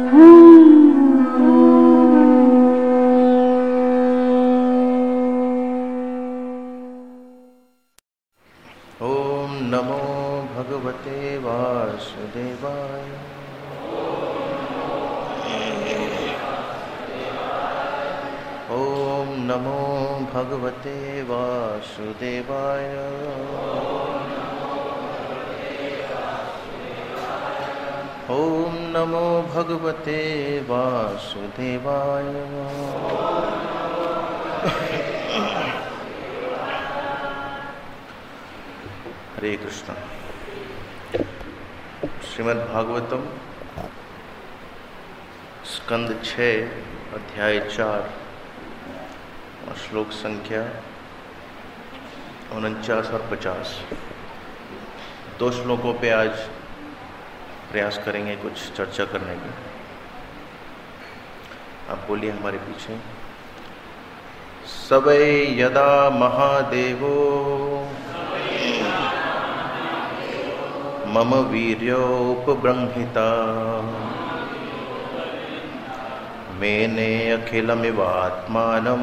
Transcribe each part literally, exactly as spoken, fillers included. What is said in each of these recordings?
ओम नमो भगवते वासुदेवाय। ओम नमो भगवते वासुदेवाय। ओम नमो भगवते वासुदेवाय। हरे कृष्ण। श्रीमद् भागवतम स्कंद छः अध्याय चार और श्लोक संख्या उनचास और पचास। दो श्लोकों पे आज प्रयास करेंगे कुछ चर्चा करने की। आप बोलिए हमारे पीछे। सवै यदा महादेवो मम वीर्योपबृंहिता मेने अखिलमिवात्मानम्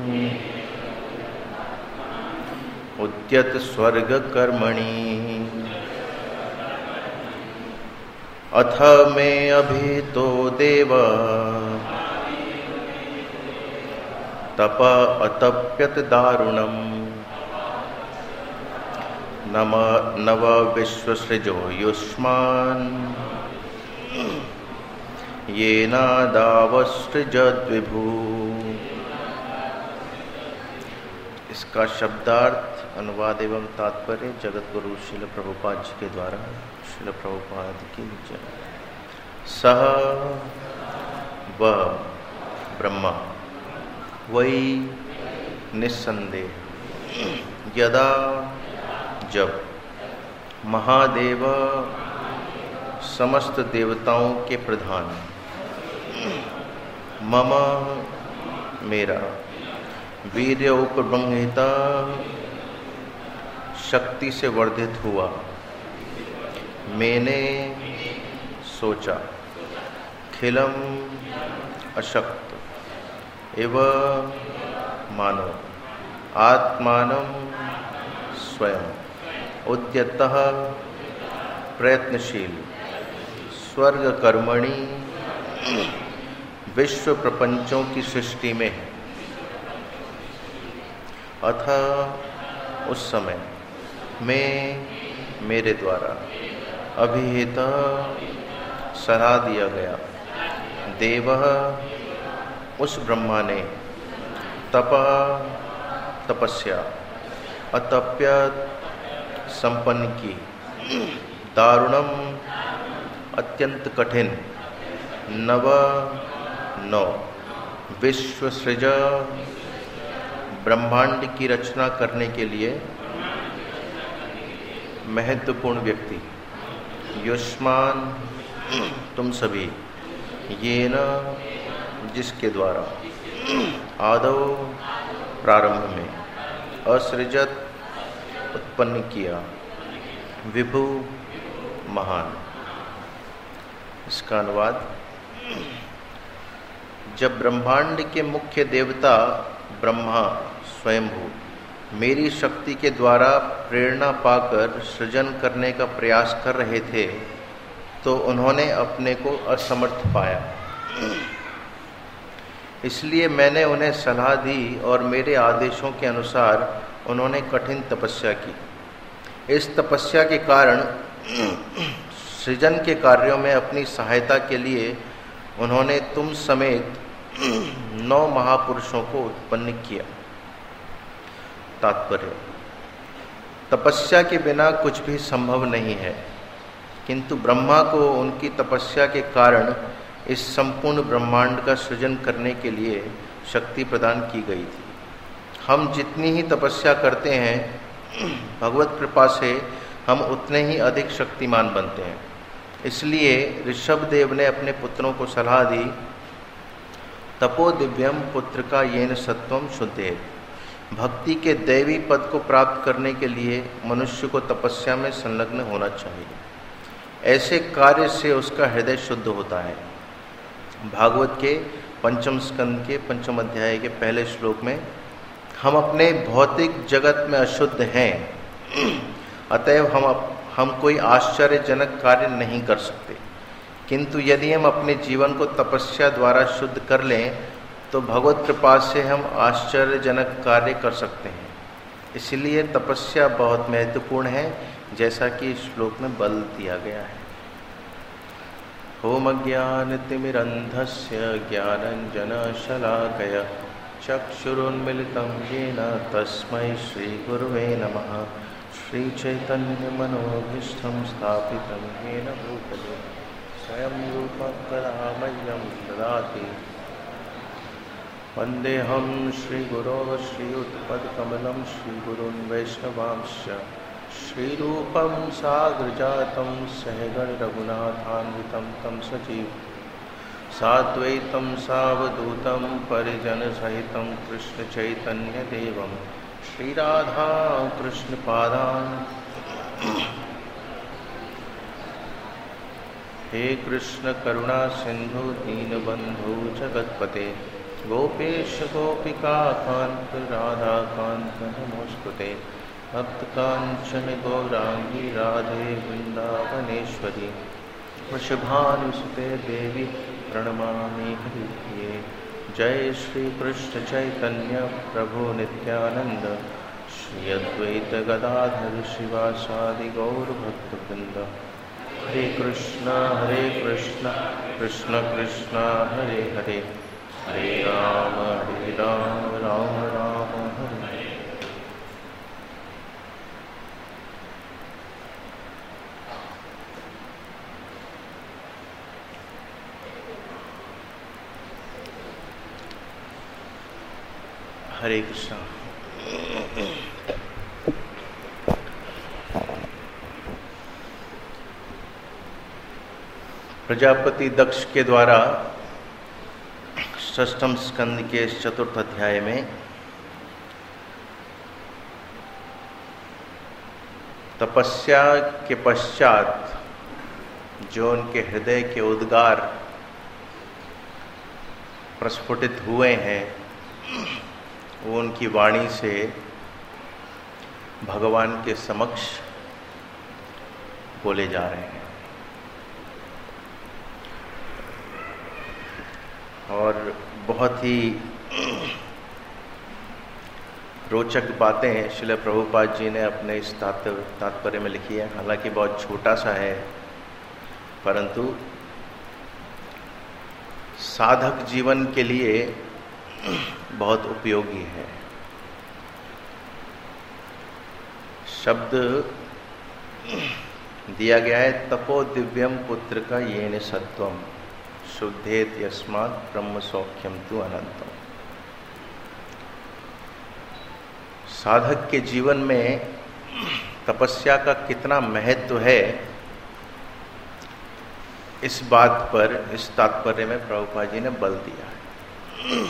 उद्यत स्वर्ग कर्मणि अथ मे अभितो देव तप अतप्यत दारुणम् नम नव विश्वसृजो युष्मान् येनादावसृजद्विभु। इसका शब्दार्थ, अनुवाद एवं तात्पर्य जगत गुरु श्रील प्रभुपाद जी के द्वारा। श्रील प्रभुपाद की जय। सह वह ब्रह्मा वही निस्संदेह यदा जब महादेव समस्त देवताओं के प्रधान मम मेरा वीर्य उपबृंहिता शक्ति से वर्धित हुआ। मैंने सोचा खिलम अशक्त एवं मानो आत्मानं स्वयं उद्यतः प्रयत्नशील स्वर्ग कर्मणि विश्व प्रपंचों की सृष्टि में। अथ उस समय मैं मेरे द्वारा अभिहित सलाह दिया गया देव उस ब्रह्मा ने तप तपस्या अतप्यत संपन्न की दारुणम अत्यंत कठिन नव नौ विश्व सृज ब्रह्मांड की रचना करने के लिए महत्वपूर्ण व्यक्ति युष्मान तुम सभी ये न जिसके द्वारा आदौ प्रारंभ में असृजत उत्पन्न किया विभु महान। इसका अनुवाद। जब ब्रह्मांड के मुख्य देवता ब्रह्मा स्वयंभू मेरी शक्ति के द्वारा प्रेरणा पाकर सृजन करने का प्रयास कर रहे थे तो उन्होंने अपने को असमर्थ पाया। इसलिए मैंने उन्हें सलाह दी और मेरे आदेशों के अनुसार उन्होंने कठिन तपस्या की। इस तपस्या के कारण सृजन के कार्यों में अपनी सहायता के लिए उन्होंने तुम समेत नौ महापुरुषों को उत्पन्न किया। तात्पर्य। तपस्या के बिना कुछ भी संभव नहीं है, किंतु ब्रह्मा को उनकी तपस्या के कारण इस संपूर्ण ब्रह्मांड का सृजन करने के लिए शक्ति प्रदान की गई थी। हम जितनी ही तपस्या करते हैं भगवत कृपा से हम उतने ही अधिक शक्तिमान बनते हैं। इसलिए ऋषभदेव ने अपने पुत्रों को सलाह दी तपो दिव्यम पुत्र का येन सत्वम शुद्धे। भक्ति के दैवी पद को प्राप्त करने के लिए मनुष्य को तपस्या में संलग्न होना चाहिए। ऐसे कार्य से उसका हृदय शुद्ध होता है। भागवत के पंचम स्कंद के पंचम अध्याय के पहले श्लोक में, हम अपने भौतिक जगत में अशुद्ध हैं, अतएव हम हम कोई आश्चर्यजनक कार्य नहीं कर सकते, किंतु यदि हम अपने जीवन को तपस्या द्वारा शुद्ध कर लें तो भगवत कृपा से हम आश्चर्यजनक कार्य कर सकते हैं। इसलिए तपस्या बहुत महत्वपूर्ण है, जैसा कि इस श्लोक में बल दिया गया है। ओम ज्ञानतिमिरन्धस्य ज्ञानञ्जनशलाकया चक्षुरुन्मिलितं येन तस्मै श्रीगुरुवे नमः। श्रीचैतन्यमनोभीष्टं स्थापितं येन भूतले स्वयं रूपं कदा मह्यं ददाति। वन्देऽहं श्रीगुरो श्रीयुतपदकमलं श्रीगुरून् वैष्णवांश्च श्रीरूपं साग्रजातं सहगण रघुनाथान्वितं तं सजीव साद्वैतं सावधूतं परिजनसहितं कृष्णचैतन्यदेवं श्रीराधा कृष्णपादान्। हे कृष्ण करुणा सिंधु दीनबंधु जगत्पते गोपेश गोपिका कांत राधा कांत नमोस्तुते। भक्त कांचन गौरांगी राधे वृंदावनेश्वरी वृषभानुसुते देवी प्रणमामि हरिप्रिये। जय श्री कृष्ण चैतन्य प्रभु नित्यानंद श्री अद्वैत गदाधर शिवासादि गौर भक्तवृंद। हरे कृष्णा हरे कृष्णा कृष्ण कृष्णा हरे हरे हरे राम हरे राम राम राम हरे हरे। हरे कृष्णा। प्रजापति दक्ष के द्वारा षष्ठम स्कंद के चतुर्थ अध्याय में तपस्या के पश्चात जो उनके हृदय के उद्गार प्रस्फुटित हुए हैं, वो उनकी वाणी से भगवान के समक्ष बोले जा रहे हैं। और बहुत ही रोचक बातें श्रील प्रभुपाद जी ने अपने इस तात्पर्य में लिखी है। हालांकि बहुत छोटा सा है, परंतु साधक जीवन के लिए बहुत उपयोगी है। शब्द दिया गया है, तपो दिव्यम पुत्र का येन सत्वम शुद्धेत यस्मात् ब्रह्म सौख्यम तु अनंतम। साधक के जीवन में तपस्या का कितना महत्व है, इस बात पर इस तात्पर्य में प्रभुपाद जी ने बल दिया है।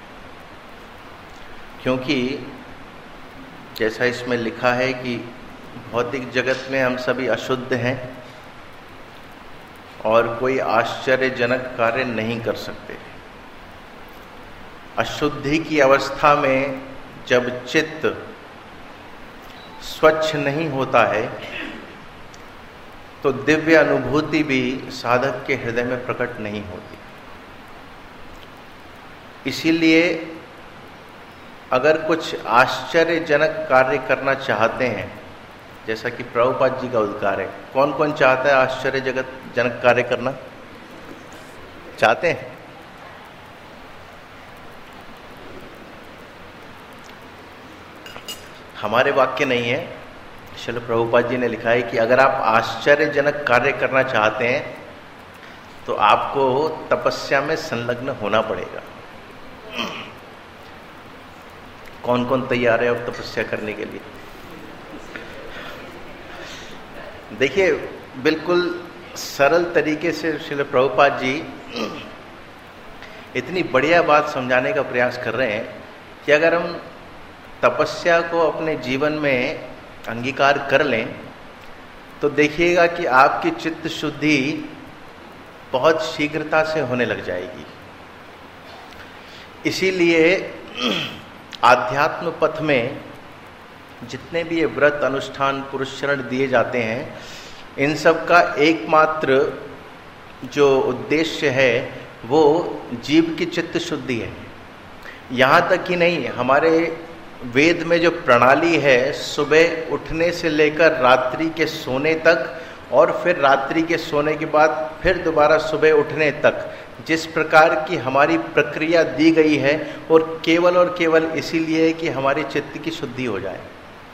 क्योंकि जैसा इसमें लिखा है कि भौतिक जगत में हम सभी अशुद्ध हैं और कोई आश्चर्यजनक कार्य नहीं कर सकते। अशुद्धि की अवस्था में जब चित्त स्वच्छ नहीं होता है तो दिव्य अनुभूति भी साधक के हृदय में प्रकट नहीं होती। इसीलिए अगर कुछ आश्चर्यजनक कार्य करना चाहते हैं, जैसा कि प्रभुपाद जी का उद्गार है, कौन कौन चाहता है आश्चर्य जगत जनक कार्य करना चाहते हैं? हमारे वाक्य नहीं है, श्रील प्रभुपाद जी ने लिखा है कि अगर आप आश्चर्यजनक कार्य करना चाहते हैं तो आपको तपस्या में संलग्न होना पड़ेगा। कौन कौन तैयार है अब तपस्या करने के लिए? देखिए, बिल्कुल सरल तरीके से श्रील प्रभुपाद जी इतनी बढ़िया बात समझाने का प्रयास कर रहे हैं कि अगर हम तपस्या को अपने जीवन में अंगीकार कर लें तो देखिएगा कि आपकी चित्त शुद्धि बहुत शीघ्रता से होने लग जाएगी। इसीलिए आध्यात्म पथ में जितने भी ये व्रत अनुष्ठान पुरस्करण दिए जाते हैं, इन सब का एकमात्र जो उद्देश्य है वो जीव की चित्त शुद्धि है। यहाँ तक ही नहीं, हमारे वेद में जो प्रणाली है, सुबह उठने से लेकर रात्रि के सोने तक और फिर रात्रि के सोने के बाद फिर दोबारा सुबह उठने तक, जिस प्रकार की हमारी प्रक्रिया दी गई है, और केवल और केवल इसीलिए कि हमारी चित्त की शुद्धि हो जाए।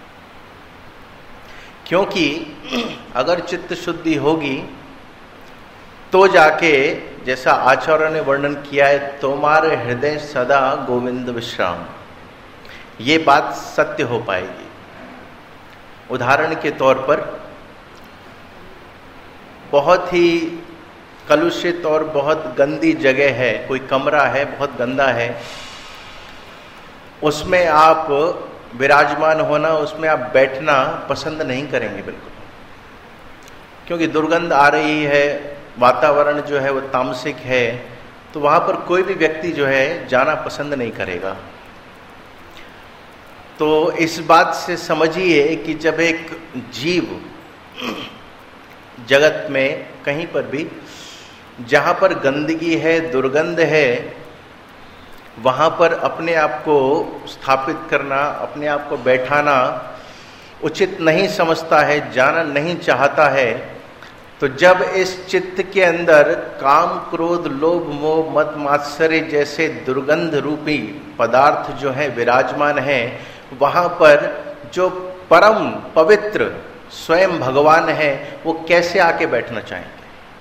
क्योंकि अगर चित्त शुद्धि होगी तो जाके, जैसा आचार्य ने वर्णन किया है, तोमार हृदय सदा गोविंद विश्राम, ये बात सत्य हो पाएगी। उदाहरण के तौर पर, बहुत ही कलुषित और बहुत गंदी जगह है, कोई कमरा है बहुत गंदा है, उसमें आप विराजमान होना, उसमें आप बैठना पसंद नहीं करेंगे बिल्कुल, क्योंकि दुर्गंध आ रही है, वातावरण जो है वो तामसिक है, तो वहाँ पर कोई भी व्यक्ति जो है जाना पसंद नहीं करेगा। तो इस बात से समझिए कि जब एक जीव जगत में कहीं पर भी जहाँ पर गंदगी है, दुर्गंध है, वहाँ पर अपने आप को स्थापित करना, अपने आप को बैठाना उचित नहीं समझता है, जाना नहीं चाहता है, तो जब इस चित्त के अंदर काम, क्रोध, लोभ, मोह, मद, मात्सर्य जैसे दुर्गंध रूपी पदार्थ जो है विराजमान है, वहाँ पर जो परम पवित्र स्वयं भगवान है, वो कैसे आके बैठना चाहेंगे?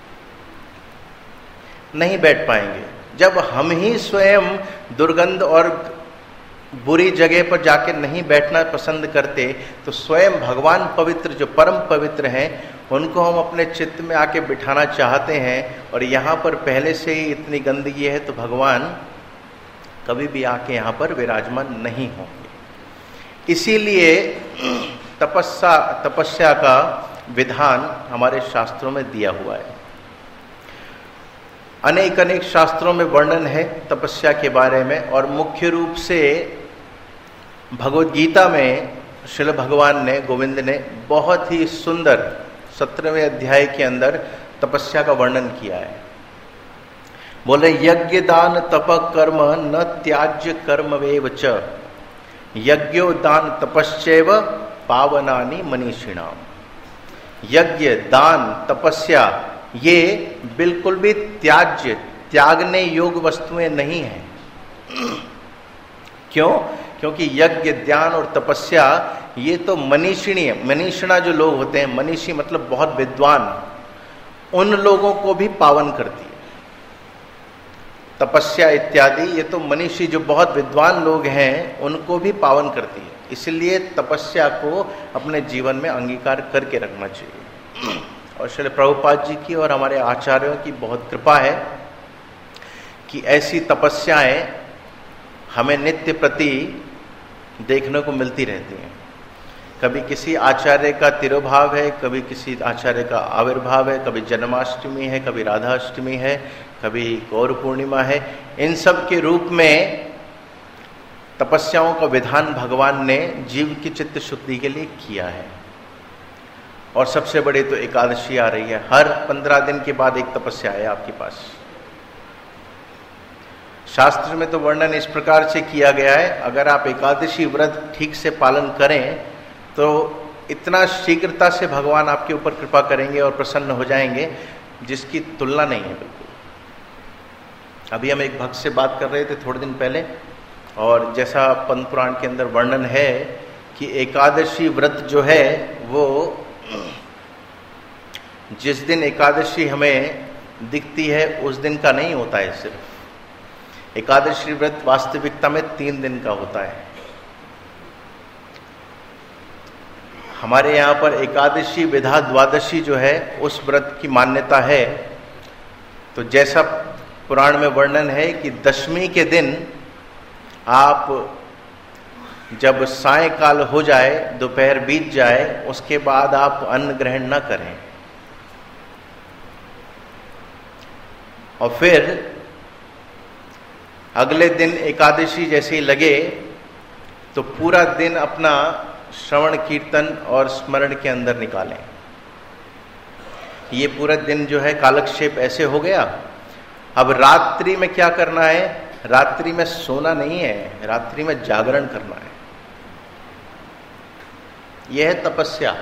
नहीं बैठ पाएंगे। जब हम ही स्वयं दुर्गंध और बुरी जगह पर जाके नहीं बैठना पसंद करते, तो स्वयं भगवान पवित्र, जो परम पवित्र हैं, उनको हम अपने चित्त में आके बिठाना चाहते हैं, और यहाँ पर पहले से ही इतनी गंदगी है, तो भगवान कभी भी आके यहाँ पर विराजमान नहीं होंगे। इसीलिए तपस्या तपस्या का विधान हमारे शास्त्रों में दिया हुआ है। अनेक अनेक शास्त्रों में वर्णन है तपस्या के बारे में, और मुख्य रूप से भगवद गीता में श्रील भगवान ने, गोविंद ने बहुत ही सुंदर सत्रहवें अध्याय के अंदर तपस्या का वर्णन किया है। बोले, यज्ञ दान तप कर्म न त्याज्य कर्म वेव च, यज्ञो दान तपश्चैव पावनानि मनीषिणाम। यज्ञ, दान, तपस्या ये बिल्कुल भी त्याज्य, त्यागने योग वस्तुएं नहीं हैं। क्यों? क्योंकि यज्ञ, ध्यान और तपस्या ये तो मनीषिणी है। मनीषिणा जो लोग होते हैं, मनीषी मतलब बहुत विद्वान, उन लोगों को भी पावन करती है तपस्या इत्यादि। ये तो मनीषी जो बहुत विद्वान लोग हैं उनको भी पावन करती है। इसलिए तपस्या को अपने जीवन में अंगीकार करके रखना चाहिए। और श्री प्रभुपाद जी की और हमारे आचार्यों की बहुत कृपा है कि ऐसी तपस्याएं हमें नित्य प्रति देखने को मिलती रहती हैं। कभी किसी आचार्य का तिरोभाव है, कभी किसी आचार्य का आविर्भाव है, कभी जन्माष्टमी है, कभी राधाष्टमी है, कभी गौर पूर्णिमा है। इन सब के रूप में तपस्याओं का विधान भगवान ने जीव की चित्त शुद्धि के लिए किया है। और सबसे बड़ी तो एकादशी आ रही है। हर पंद्रह दिन के बाद एक तपस्या है आपके पास। शास्त्र में तो वर्णन इस प्रकार से किया गया है, अगर आप एकादशी व्रत ठीक से पालन करें तो इतना शीघ्रता से भगवान आपके ऊपर कृपा करेंगे और प्रसन्न हो जाएंगे जिसकी तुलना नहीं है बिल्कुल। अभी हम एक भक्त से बात कर रहे थे थोड़े दिन पहले, और जैसा पद्म पुराण के अंदर वर्णन है कि एकादशी व्रत जो है वो जिस दिन एकादशी हमें दिखती है उस दिन का नहीं होता है। सिर्फ एकादशी व्रत वास्तविकता में तीन दिन का होता है। हमारे यहाँ पर एकादशी विधा द्वादशी जो है उस व्रत की मान्यता है। तो जैसा पुराण में वर्णन है कि दशमी के दिन आप जब सायंकाल हो जाए, दोपहर बीत जाए, उसके बाद आप अन्न ग्रहण न करें। और फिर अगले दिन एकादशी जैसे ही लगे तो पूरा दिन अपना श्रवण कीर्तन और स्मरण के अंदर निकालें। ये पूरा दिन जो है कालक्षेप ऐसे हो गया। अब रात्रि में क्या करना है? रात्रि में सोना नहीं है, रात्रि में जागरण करना है। यह है तपस्या।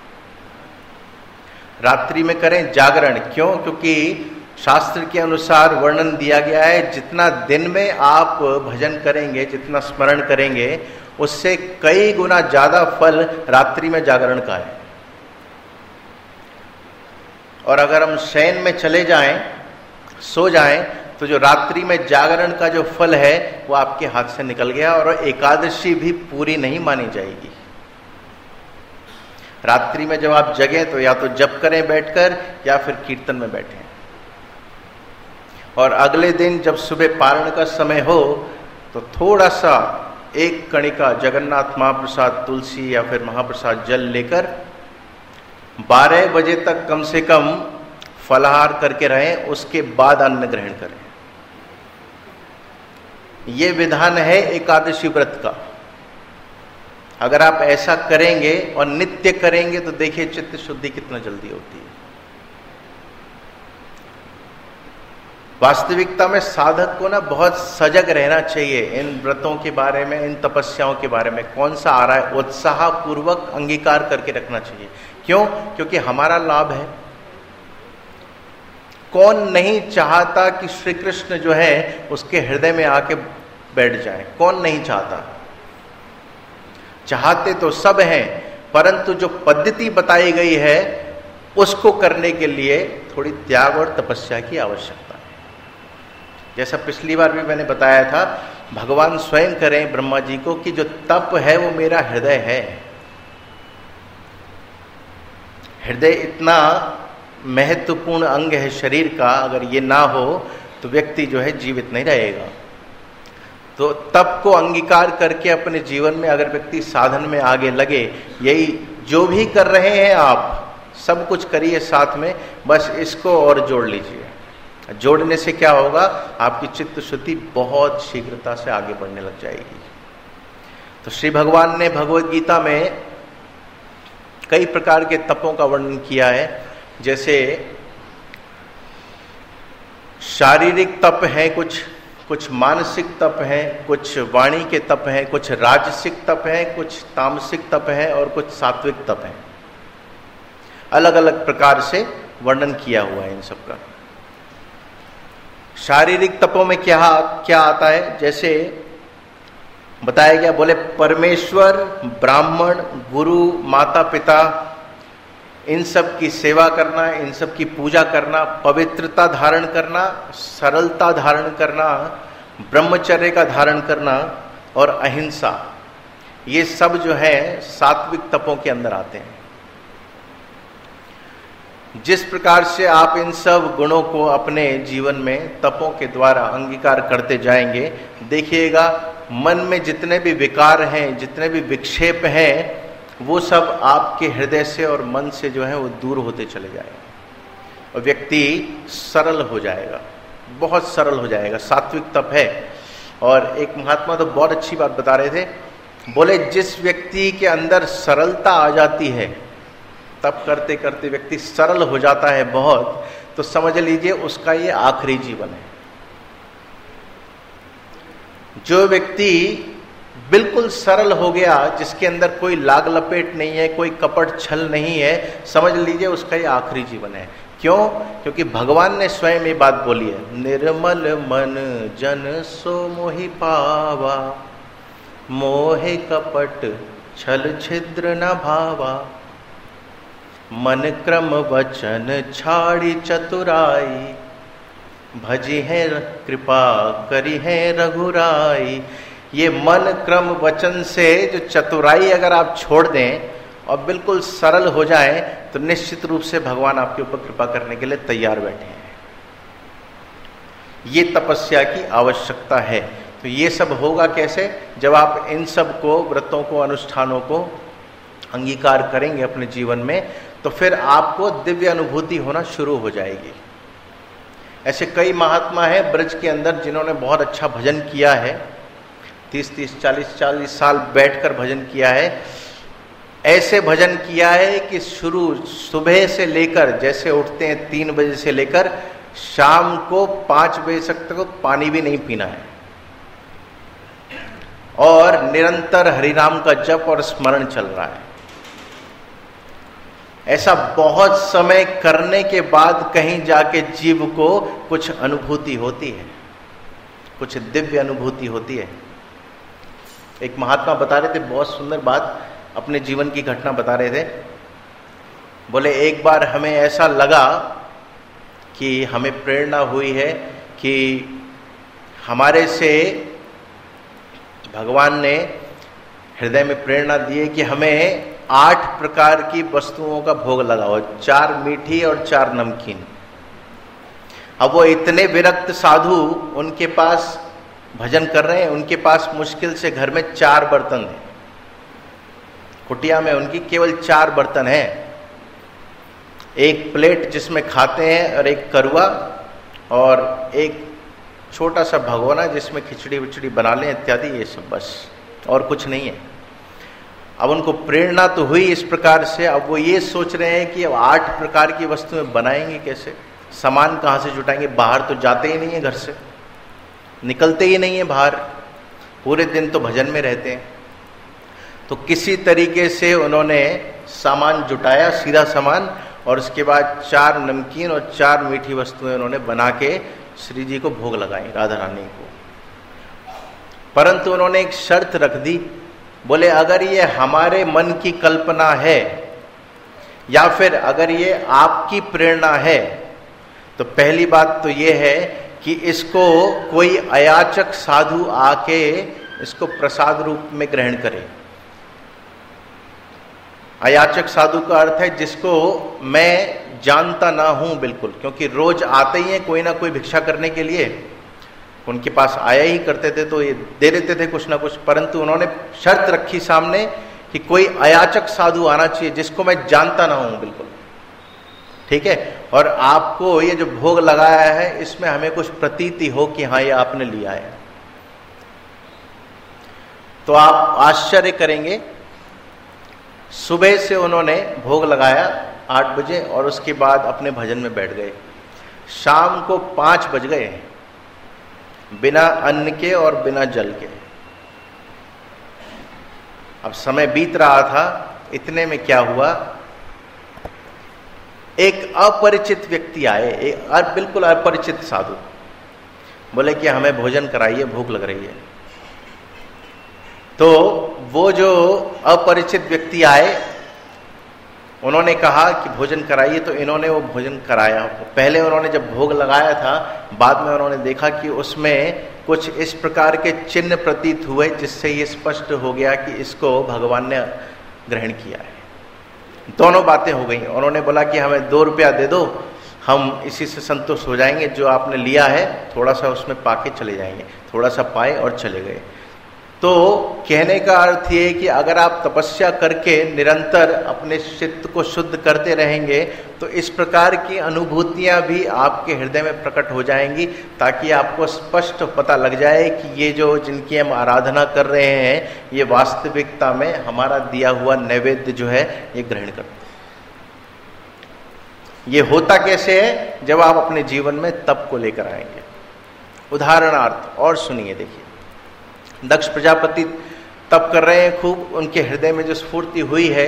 रात्रि में करें जागरण। क्यों? क्योंकि शास्त्र के अनुसार वर्णन दिया गया है, जितना दिन में आप भजन करेंगे, जितना स्मरण करेंगे, उससे कई गुना ज्यादा फल रात्रि में जागरण का है। और अगर हम शयन में चले जाएं, सो जाएं, तो जो रात्रि में जागरण का जो फल है वो आपके हाथ से निकल गया और एकादशी भी पूरी नहीं मानी जाएगी। रात्रि में जब आप जगें तो या तो जप करें बैठकर या फिर कीर्तन में बैठें। और अगले दिन जब सुबह पारण का समय हो तो थोड़ा सा एक कणिका जगन्नाथ महाप्रसाद तुलसी या फिर महाप्रसाद जल लेकर बारह बजे तक कम से कम फलाहार करके रहें, उसके बाद अन्न ग्रहण करें। यह विधान है एकादशी व्रत का। अगर आप ऐसा करेंगे और नित्य करेंगे तो देखिए चित्त शुद्धि कितना जल्दी होती है। वास्तविकता में साधक को ना बहुत सजग रहना चाहिए इन व्रतों के बारे में, इन तपस्याओं के बारे में। कौन सा आ रहा है उत्साह पूर्वक अंगीकार करके रखना चाहिए। क्यों? क्योंकि हमारा लाभ है। कौन नहीं चाहता कि श्री कृष्ण जो है उसके हृदय में आके बैठ जाए? कौन नहीं चाहता? चाहते तो सब हैं, परंतु जो पद्धति बताई गई है उसको करने के लिए थोड़ी त्याग और तपस्या की आवश्यकता है। जैसा पिछली बार भी मैंने बताया था, भगवान स्वयं करें ब्रह्मा जी को कि जो तप है वो मेरा हृदय है। हृदय इतना महत्वपूर्ण अंग है शरीर का, अगर ये ना हो तो व्यक्ति जो है जीवित नहीं रहेगा। तो तप को अंगीकार करके अपने जीवन में अगर व्यक्ति साधन में आगे लगे, यही जो भी कर रहे हैं आप सब कुछ करिए साथ में, बस इसको और जोड़ लीजिए। जोड़ने से क्या होगा? आपकी चित्त शुद्धि बहुत शीघ्रता से आगे बढ़ने लग जाएगी। तो श्री भगवान ने भगवद गीता में कई प्रकार के तपों का वर्णन किया है। जैसे शारीरिक तप है, कुछ कुछ मानसिक तप है, कुछ वाणी के तप हैं, कुछ राजसिक तप है, कुछ तामसिक तप है और कुछ सात्विक तप है। अलग अलग प्रकार से वर्णन किया हुआ है इन सब का। शारीरिक तपों में क्या क्या आता है? जैसे बताया गया, बोले परमेश्वर, ब्राह्मण, गुरु, माता पिता, इन सब की सेवा करना, इन सब की पूजा करना, पवित्रता धारण करना, सरलता धारण करना, ब्रह्मचर्य का धारण करना और अहिंसा, ये सब जो है सात्विक तपों के अंदर आते हैं। जिस प्रकार से आप इन सब गुणों को अपने जीवन में तपों के द्वारा अंगीकार करते जाएंगे, देखिएगा मन में जितने भी विकार हैं, जितने भी विक्षेप हैं, वो सब आपके हृदय से और मन से जो है वो दूर होते चले जाएंगे और व्यक्ति सरल हो जाएगा, बहुत सरल हो जाएगा। सात्विक तप है। और एक महात्मा तो बहुत अच्छी बात बता रहे थे, बोले जिस व्यक्ति के अंदर सरलता आ जाती है, तप करते करते व्यक्ति सरल हो जाता है बहुत, तो समझ लीजिए उसका ये आखिरी जीवन है। जो व्यक्ति बिल्कुल सरल हो गया, जिसके अंदर कोई लाग लपेट नहीं है, कोई कपट छल नहीं है, समझ लीजिए उसका ये आखिरी जीवन है। क्यों? क्योंकि भगवान ने स्वयं ये बात बोली है, निर्मल मन जन सो मोहि पावा, मोहे कपट छल छिद्र न भावा, मन क्रम वचन छाड़ी चतुराई, भजी है कृपा करी है रघुराई। ये मन क्रम वचन से जो चतुराई अगर आप छोड़ दें और बिल्कुल सरल हो जाए, तो निश्चित रूप से भगवान आपके ऊपर कृपा करने के लिए तैयार बैठे हैं। ये तपस्या की आवश्यकता है। तो ये सब होगा कैसे? जब आप इन सब को, व्रतों को, अनुष्ठानों को अंगीकार करेंगे अपने जीवन में, तो फिर आपको दिव्य अनुभूति होना शुरू हो जाएगी। ऐसे कई महात्मा हैं ब्रज के अंदर जिन्होंने बहुत अच्छा भजन किया है, तीस तीस चालीस चालीस साल बैठकर भजन किया है। ऐसे भजन किया है कि शुरू सुबह से लेकर, जैसे उठते हैं तीन बजे से लेकर शाम को पांच बजे तक तो पानी भी नहीं पीना है, और निरंतर हरिनाम का जप और स्मरण चल रहा है। ऐसा बहुत समय करने के बाद कहीं जाके जीव को कुछ अनुभूति होती है, कुछ दिव्य अनुभूति होती है। एक महात्मा बता रहे थे बहुत सुंदर बात, अपने जीवन की घटना बता रहे थे। बोले एक बार हमें ऐसा लगा कि हमें प्रेरणा हुई है कि हमारे से भगवान ने हृदय में प्रेरणा दी है कि हमें आठ प्रकार की वस्तुओं का भोग लगाओ, चार मीठी और चार नमकीन। अब वो इतने विरक्त साधु उनके पास भजन कर रहे हैं, उनके पास मुश्किल से घर में चार बर्तन हैं, कुटिया में उनकी केवल चार बर्तन हैं, एक प्लेट जिसमें खाते हैं और एक करुआ और एक छोटा सा भगोना जिसमें खिचड़ी विचड़ी बना लें इत्यादि, ये सब, बस और कुछ नहीं है। अब उनको प्रेरणा तो हुई इस प्रकार से, अब वो ये सोच रहे हैं कि अब आठ प्रकार की वस्तुएं बनाएंगे कैसे, सामान कहाँ से जुटाएंगे, बाहर तो जाते ही नहीं है, घर से निकलते ही नहीं है बाहर, पूरे दिन तो भजन में रहते हैं। तो किसी तरीके से उन्होंने सामान जुटाया, सीधा सामान, और उसके बाद चार नमकीन और चार मीठी वस्तुएं उन्होंने बना के श्री जी को भोग लगाई, राधा रानी को। परंतु उन्होंने एक शर्त रख दी, बोले अगर ये हमारे मन की कल्पना है या फिर अगर ये आपकी प्रेरणा है तो पहली बात तो ये है कि इसको कोई अयाचक साधु आके इसको प्रसाद रूप में ग्रहण करे। अयाचक साधु का अर्थ है जिसको मैं जानता ना हूं बिल्कुल, क्योंकि रोज आते ही हैं कोई ना कोई भिक्षा करने के लिए, उनके पास आया ही करते थे तो ये दे देते थे कुछ ना कुछ। परंतु उन्होंने शर्त रखी सामने कि कोई अयाचक साधु आना चाहिए जिसको मैं जानता ना हूं बिल्कुल, ठीक है, और आपको ये जो भोग लगाया है इसमें हमें कुछ प्रतीति हो कि हाँ ये आपने लिया है। तो आप आश्चर्य करेंगे, सुबह से उन्होंने भोग लगाया आठ बजे और उसके बाद अपने भजन में बैठ गए। शाम को पांच बज गए बिना अन्न के और बिना जल के। अब समय बीत रहा था, इतने में क्या हुआ, एक अपरिचित व्यक्ति आए, एक बिल्कुल अपरिचित साधु, बोले कि हमें भोजन कराइए, भूख लग रही है। तो वो जो अपरिचित व्यक्ति आए उन्होंने कहा कि भोजन कराइए, तो इन्होंने वो भोजन कराया। पहले उन्होंने जब भोग लगाया था, बाद में उन्होंने देखा कि उसमें कुछ इस प्रकार के चिन्ह प्रतीत हुए जिससे ये स्पष्ट हो गया कि इसको भगवान ने ग्रहण किया है। दोनों बातें हो गई। उन्होंने बोला कि हमें दो रुपया दे दो, हम इसी से संतुष्ट हो जाएंगे, जो आपने लिया है थोड़ा सा उसमें पाके चले जाएंगे। थोड़ा सा पाए और चले गए। तो कहने का अर्थ ये कि अगर आप तपस्या करके निरंतर अपने चित्त को शुद्ध करते रहेंगे तो इस प्रकार की अनुभूतियां भी आपके हृदय में प्रकट हो जाएंगी, ताकि आपको स्पष्ट पता लग जाए कि ये जो जिनकी हम आराधना कर रहे हैं ये वास्तविकता में हमारा दिया हुआ नैवेद्य जो है ये ग्रहण करते हैं। ये होता कैसे है, जब आप अपने जीवन में तप को लेकर आएंगे। उदाहरणार्थ और सुनिए, देखिए, दक्ष प्रजापति तप कर रहे हैं खूब, उनके हृदय में जो स्फूर्ति हुई है,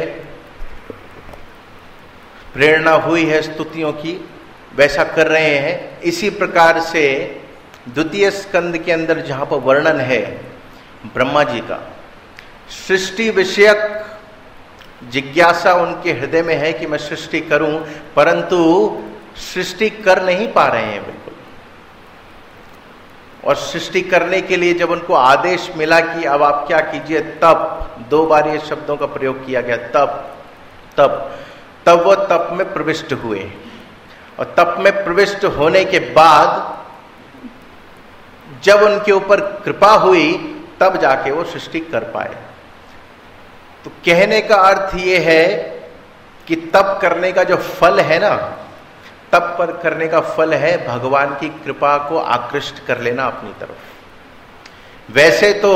प्रेरणा हुई है स्तुतियों की, वैसा कर रहे हैं। इसी प्रकार से द्वितीय स्कंद के अंदर जहां पर वर्णन है ब्रह्मा जी का, सृष्टि विषयक जिज्ञासा उनके हृदय में है कि मैं सृष्टि करूं, परंतु सृष्टि कर नहीं पा रहे हैं बिल्कुल। और सृष्टि करने के लिए जब उनको आदेश मिला कि अब आप क्या कीजिए, तप, दो बार ये शब्दों का प्रयोग किया गया, तप तप तब वो तप में प्रविष्ट हुए। और तप में प्रविष्ट होने के बाद जब उनके ऊपर कृपा हुई तब जाके वो सृष्टि कर पाए। तो कहने का अर्थ ये है कि तप करने का जो फल है ना, तप पर करने का फल है भगवान की कृपा को आकृष्ट कर लेना अपनी तरफ। वैसे तो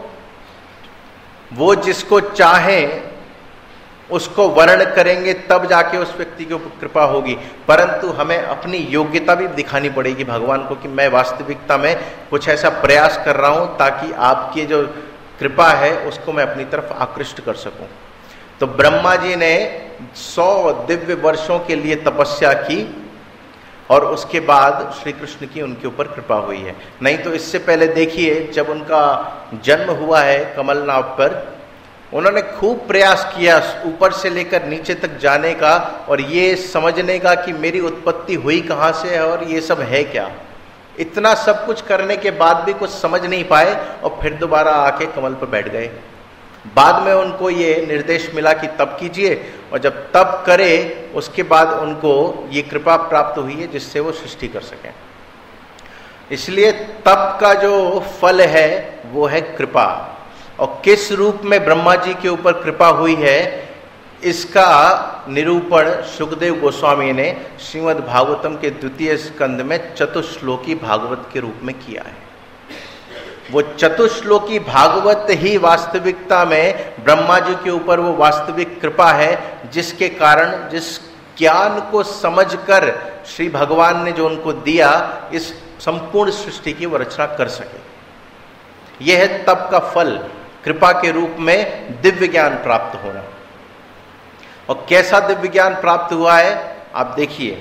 वो जिसको चाहे उसको वर्ण करेंगे तब जाके उस व्यक्ति के ऊपर कृपा होगी, परंतु हमें अपनी योग्यता भी दिखानी पड़ेगी भगवान को कि मैं वास्तविकता में कुछ ऐसा प्रयास कर रहा हूं ताकि आपकी जो कृपा है उसको मैं अपनी तरफ आकृष्ट कर सकूं। तो ब्रह्मा जी ने सौ दिव्य वर्षों के लिए तपस्या की और उसके बाद श्री कृष्ण की उनके ऊपर कृपा हुई है। नहीं तो इससे पहले देखिए, जब उनका जन्म हुआ है कमलनाभ पर, उन्होंने खूब प्रयास किया ऊपर से लेकर नीचे तक जाने का और ये समझने का कि मेरी उत्पत्ति हुई कहाँ से है और ये सब है क्या। इतना सब कुछ करने के बाद भी कुछ समझ नहीं पाए और फिर दोबारा आके कमल पर बैठ गए। बाद में उनको ये निर्देश मिला कि तप कीजिए, और जब तप करे उसके बाद उनको ये कृपा प्राप्त हुई है जिससे वो सृष्टि कर सकें। इसलिए तप का जो फल है वो है कृपा। और किस रूप में ब्रह्मा जी के ऊपर कृपा हुई है इसका निरूपण सुखदेव गोस्वामी ने श्रीमद् भागवतम के द्वितीय स्कंद में चतुश्लोकी भागवत के रूप में किया है। वो चतुश्लोकी भागवत ही वास्तविकता में ब्रह्मा जी के ऊपर वो वास्तविक कृपा है, जिसके कारण, जिस ज्ञान को समझकर श्री भगवान ने जो उनको दिया, इस संपूर्ण सृष्टि की वो रचना कर सके। यह है तप का फल, कृपा के रूप में दिव्य ज्ञान प्राप्त होना। और कैसा दिव्य ज्ञान प्राप्त हुआ है आप देखिए।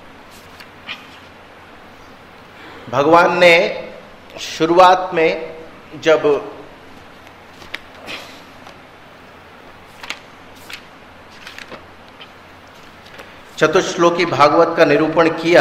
भगवान ने शुरुआत में जब चतुश्लोकी भागवत का निरूपण किया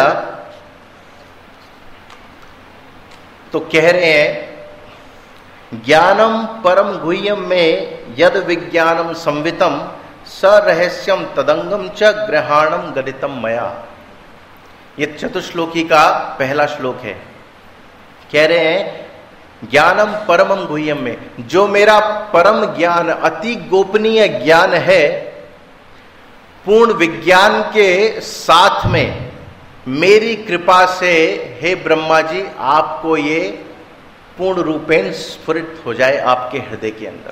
तो कह रहे हैं, ज्ञानम परम गुह्यम में यद विज्ञानम संवितम स रहस्यम तदंगम च ग्रहाणम गदितम मया। ये चतुश्लोकी का पहला श्लोक है। कह रहे हैं ज्ञानम परमम गुह्यम में, जो मेरा परम ज्ञान, अति गोपनीय ज्ञान है, पूर्ण विज्ञान के साथ में मेरी कृपा से हे ब्रह्मा जी आपको ये पूर्ण रूपेण स्फुरित हो जाए आपके हृदय के अंदर।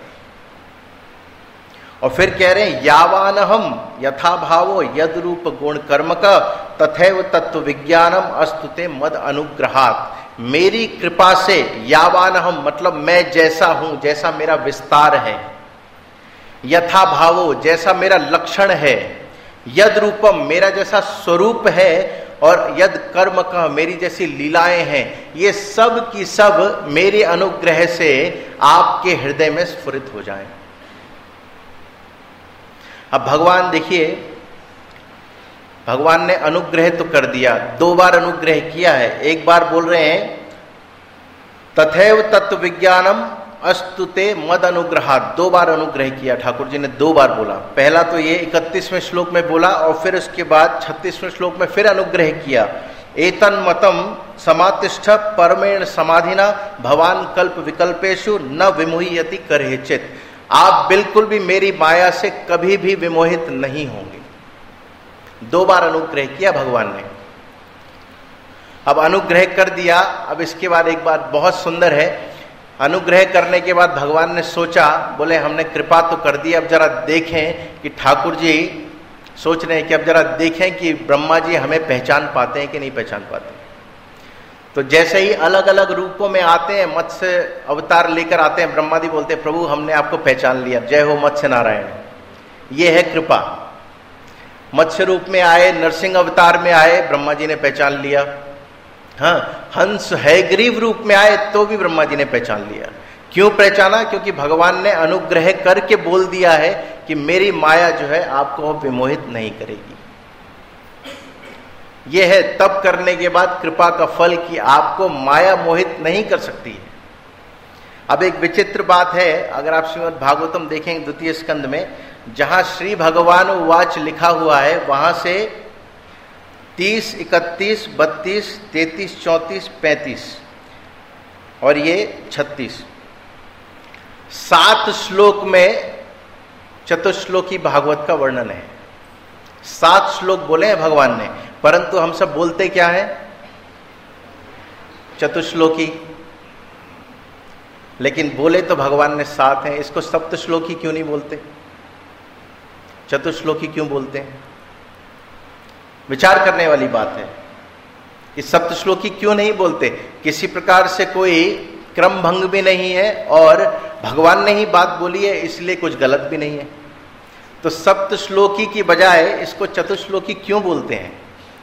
और फिर कह रहे हैं यावान हम यथा भावो यद रूप गुण कर्म का तथैव तत्व विज्ञानम अस्तुते मद अनुग्रहात्। मेरी कृपा से यावान हम मतलब मैं जैसा हूं, जैसा मेरा विस्तार है, यथा भावो जैसा मेरा लक्षण है, यद रूपम मेरा जैसा स्वरूप है, और यद कर्म का मेरी जैसी लीलाएं हैं, ये सब की सब मेरे अनुग्रह से आपके हृदय में स्फुरित हो जाएं। अब भगवान देखिए, भगवान ने अनुग्रह तो कर दिया, दो बार अनुग्रह किया है। एक बार बोल रहे हैं तथैव तत्व विज्ञानम अस्तुते मद अनुग्रहात्, दो बार अनुग्रह किया ठाकुर जी ने, दो बार बोला। पहला तो ये इकतीसवें श्लोक में बोला और फिर उसके बाद छत्तीसवें श्लोक में फिर अनुग्रह किया। एतन मतम समातिष्ठ परमेण समाधिना भवान कल्प विकल्पेशु न विमोहयति करहिचित। आप बिल्कुल भी मेरी माया से कभी भी विमोहित नहीं होंगे। दो बार अनुग्रह किया भगवान ने। अब अनुग्रह कर दिया, अब इसके बाद एक बात बहुत सुंदर है। अनुग्रह करने के बाद भगवान ने सोचा, बोले हमने कृपा तो कर दी, अब जरा देखें कि ठाकुर जी सोच रहे हैं कि अब जरा देखें कि ब्रह्मा जी हमें पहचान पाते हैं कि नहीं पहचान पाते। तो जैसे ही अलग अलग रूपों में आते हैं, मत्स्य अवतार लेकर आते हैं, ब्रह्मा जी बोलते हैं प्रभु हमने आपको पहचान लिया, जय हो मत्स्य नारायण। ये है कृपा। मत्स्य रूप में आए, नरसिंह अवतार में आए, ब्रह्मा जी ने पहचान लिया। हाँ, हंस हैग्रीव रूप में आए तो भी ब्रह्मा जी ने पहचान लिया। क्यों पहचाना? क्योंकि भगवान ने अनुग्रह करके बोल दिया है कि मेरी माया जो है आपको विमोहित नहीं करेगी। यह है तप करने के बाद कृपा का फल कि आपको माया मोहित नहीं कर सकती है। अब एक विचित्र बात है, अगर आप श्रीमद् भागवतम देखेंगे द्वितीय स्कंद में, जहां श्री भगवान वाच लिखा हुआ है, वहां से तीस, इकतीस, बत्तीस, तैतीस, चौंतीस, पैंतीस और ये छत्तीस, सात श्लोक में चतुश्लोकी भागवत का वर्णन है। सात श्लोक बोले हैं भगवान ने, परंतु हम सब बोलते क्या है? चतुश्लोकी। लेकिन बोले तो भगवान ने सात हैं, इसको सप्तश्लोकी क्यों नहीं बोलते? चतुश्लोकी क्यों बोलते हैं? विचार करने वाली बात है कि सप्तश्लोकी क्यों नहीं बोलते। किसी प्रकार से कोई क्रम भंग भी नहीं है और भगवान ने ही बात बोली है, इसलिए कुछ गलत भी नहीं है। तो सप्तश्लोकी की बजाय इसको चतुश्लोकी क्यों बोलते हैं?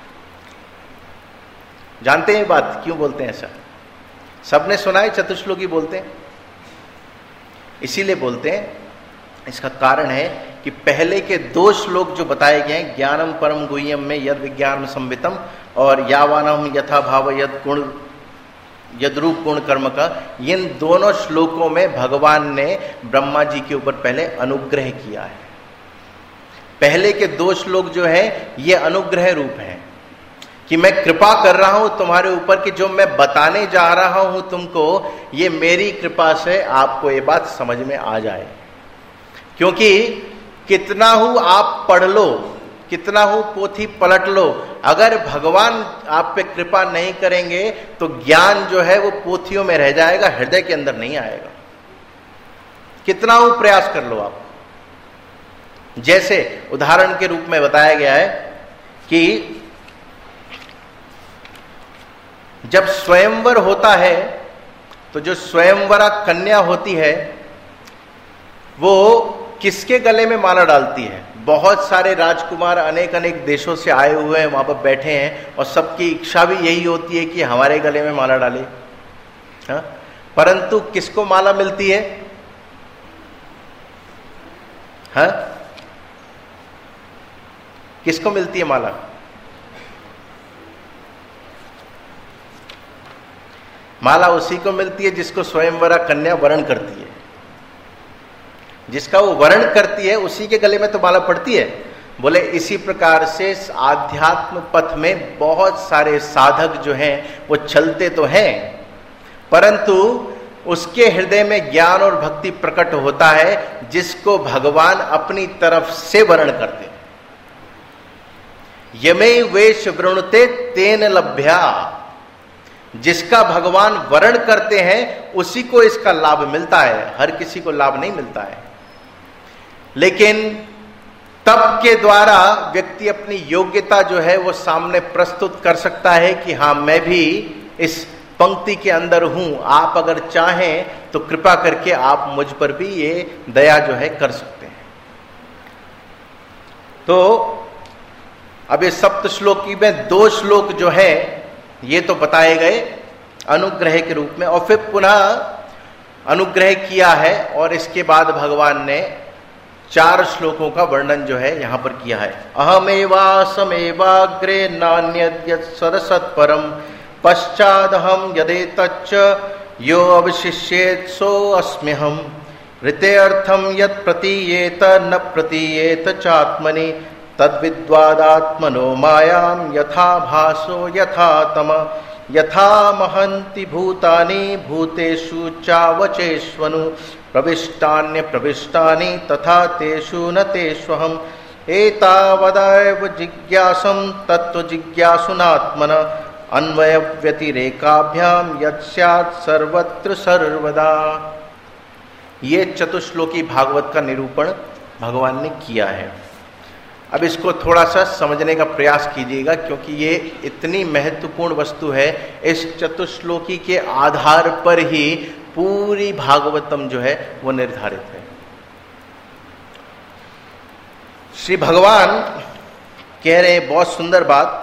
जानते हैं बात क्यों बोलते हैं ऐसा? सबने सुना है चतुश्लोकी बोलते हैं, इसीलिए बोलते हैं। इसका कारण है कि पहले के दो श्लोक जो बताए गए हैं, ज्ञानम परम गुह्यम में यद विज्ञान संवितम और यावानम यथा भाव यद गुण यद्रूप गुण कर्म का, इन दोनों श्लोकों में भगवान ने ब्रह्मा जी के ऊपर पहले अनुग्रह किया है। पहले के दो श्लोक जो है ये अनुग्रह रूप है कि मैं कृपा कर रहा हूं तुम्हारे ऊपर कि जो मैं बताने जा रहा हूं तुमको, ये मेरी कृपा से आपको ये बात समझ में आ जाए। क्योंकि कितना हो आप पढ़ लो, कितना हो पोथी पलट लो, अगर भगवान आप पे कृपा नहीं करेंगे तो ज्ञान जो है वो पोथियों में रह जाएगा, हृदय के अंदर नहीं आएगा। कितना हो प्रयास कर लो आप। जैसे उदाहरण के रूप में बताया गया है कि जब स्वयंवर होता है तो जो स्वयंवरा कन्या होती है वो किसके गले में माला डालती है? बहुत सारे राजकुमार अनेक अनेक देशों से आए हुए हैं, वहां पर बैठे हैं और सबकी इच्छा भी यही होती है कि हमारे गले में माला डाले। हाँ? परंतु किसको माला मिलती है? हाँ? किसको मिलती है माला? माला उसी को मिलती है जिसको स्वयंवरा कन्या वरण करती है। जिसका वो वर्ण करती है उसी के गले में तो माला पड़ती है। बोले इसी प्रकार से आध्यात्म पथ में बहुत सारे साधक जो हैं वो चलते तो हैं, परंतु उसके हृदय में ज्ञान और भक्ति प्रकट होता है जिसको भगवान अपनी तरफ से वर्ण करते हैं। यमे वेश वृणुते तेन लभ्या, जिसका भगवान वर्ण करते हैं उसी को इसका लाभ मिलता है, हर किसी को लाभ नहीं मिलता है। लेकिन तप के द्वारा व्यक्ति अपनी योग्यता जो है वो सामने प्रस्तुत कर सकता है कि हाँ मैं भी इस पंक्ति के अंदर हूं, आप अगर चाहें तो कृपा करके आप मुझ पर भी ये दया जो है कर सकते हैं। तो अब इस सप्त श्लोकी में दो श्लोक जो है ये तो बताए गए अनुग्रह के रूप में, और फिर पुनः अनुग्रह किया है और इसके बाद भगवान ने चार श्लोकों का वर्णन जो है यहां पर किया है। अहमेवासमेवाग्रे नान्यद्यत् सरसत् परम पश्चादहम यदेतच्च यो अवशिष्येत् सो अस्म्यहम् ऋते अर्थम यत् प्रतीयेत न प्रतीयेत चात्मनि तद्विद्वादात्मनो मायां यथा भासो यथा तम यथा महन्ति भूतानि भूतेषु चावचेष्वनु प्रविष्टान्य प्रविष्टानि तथा तेषु न तेष्वहम् एतावदैव जिज्ञासं तत्व जिज्ञासुनात्मन अन्वय व्यतिरेकाभ्याम यत्स्यात् सर्वत्र सर्वदा। ये चतुश्लोकी भागवत का निरूपण भगवान ने किया है। अब इसको थोड़ा सा समझने का प्रयास कीजिएगा क्योंकि ये इतनी महत्वपूर्ण वस्तु है। इस चतुश्लोकी के आधार पर ही पूरी भागवतम जो है वो निर्धारित है। श्री भगवान कह रहे हैं बहुत सुंदर बात,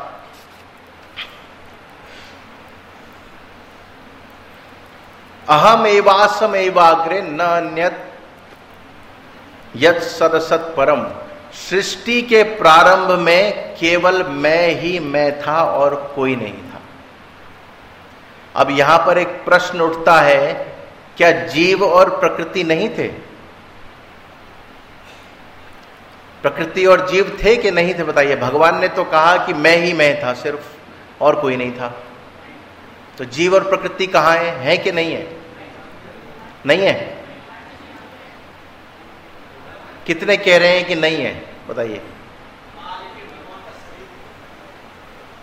अहम एवासम एवाग्रे न अन्यत् यत् सदसत् परम। सृष्टि के प्रारंभ में केवल मैं ही मैं था और कोई नहीं था। अब यहां पर एक प्रश्न उठता है, क्या जीव और प्रकृति नहीं थे? प्रकृति और जीव थे कि नहीं थे? बताइए। भगवान ने तो कहा कि मैं ही मैं था सिर्फ, और कोई नहीं था। तो जीव और प्रकृति कहां है? है कि नहीं है? नहीं है। कितने कह रहे हैं कि नहीं है? बताइए।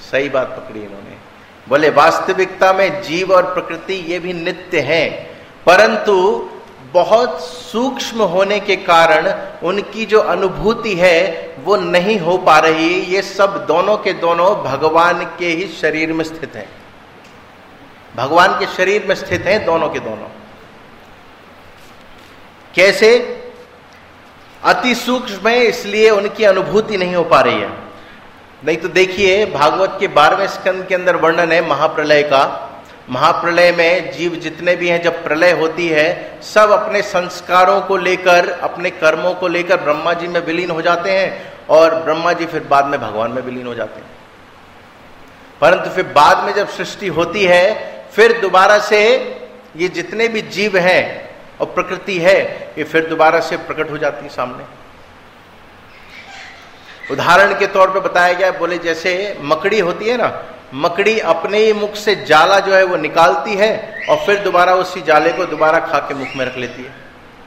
सही बात पकड़ी इन्होंने। बोले वास्तविकता में जीव और प्रकृति ये भी नित्य हैं, परंतु बहुत सूक्ष्म होने के कारण उनकी जो अनुभूति है वो नहीं हो पा रही। ये सब दोनों के दोनों भगवान के ही शरीर में स्थित हैं, भगवान के शरीर में स्थित हैं दोनों के दोनों। कैसे? अति सूक्ष्म है, इसलिए उनकी अनुभूति नहीं हो पा रही है। नहीं तो देखिए भागवत के बारहवें स्कंद के अंदर वर्णन है महाप्रलय का। महाप्रलय में जीव जितने भी हैं, जब प्रलय होती है, सब अपने संस्कारों को लेकर, अपने कर्मों को लेकर ब्रह्मा जी में विलीन हो जाते हैं, और ब्रह्मा जी फिर बाद में भगवान में विलीन हो जाते हैं। परंतु फिर बाद में जब सृष्टि होती है, फिर दोबारा से ये जितने भी जीव हैं और प्रकृति है, ये फिर दोबारा से प्रकट हो जाती है सामने। उदाहरण के तौर पे बताया गया, बोले जैसे मकड़ी होती है ना, मकड़ी अपने ही मुख से जाला जो है वो निकालती है और फिर दोबारा उसी जाले को दोबारा खा के मुख में रख लेती है।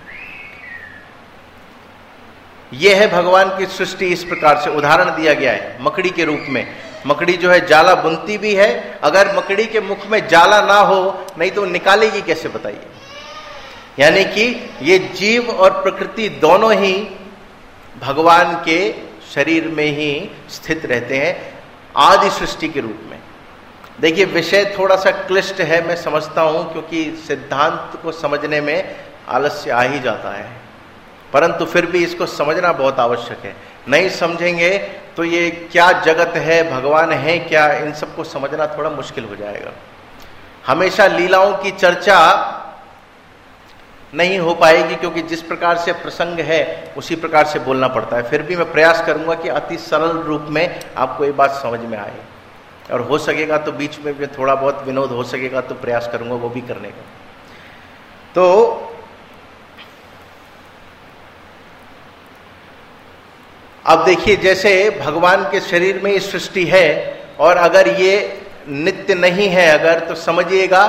यह है भगवान की सृष्टि। इस प्रकार से उदाहरण दिया गया है मकड़ी के रूप में। मकड़ी जो है जाला बुनती भी है, अगर मकड़ी के मुख में जाला ना हो, नहीं तो निकालेगी कैसे, बताइए। यानी कि ये जीव और प्रकृति दोनों ही भगवान के शरीर में ही स्थित रहते हैं आदि सृष्टि के रूप में। देखिए विषय थोड़ा सा क्लिष्ट है, मैं समझता हूं, क्योंकि सिद्धांत को समझने में आलस्य आ ही जाता है, परंतु फिर भी इसको समझना बहुत आवश्यक है। नहीं समझेंगे तो ये क्या जगत है, भगवान है क्या, इन सबको समझना थोड़ा मुश्किल हो जाएगा। हमेशा लीलाओं की चर्चा नहीं हो पाएगी, क्योंकि जिस प्रकार से प्रसंग है उसी प्रकार से बोलना पड़ता है। फिर भी मैं प्रयास करूंगा कि अति सरल रूप में आपको ये बात समझ में आए, और हो सकेगा तो बीच में भी थोड़ा बहुत विनोद हो सकेगा तो प्रयास करूंगा वो भी करने का। तो अब देखिए, जैसे भगवान के शरीर में ये सृष्टि है, और अगर ये नित्य नहीं है अगर, तो समझिएगा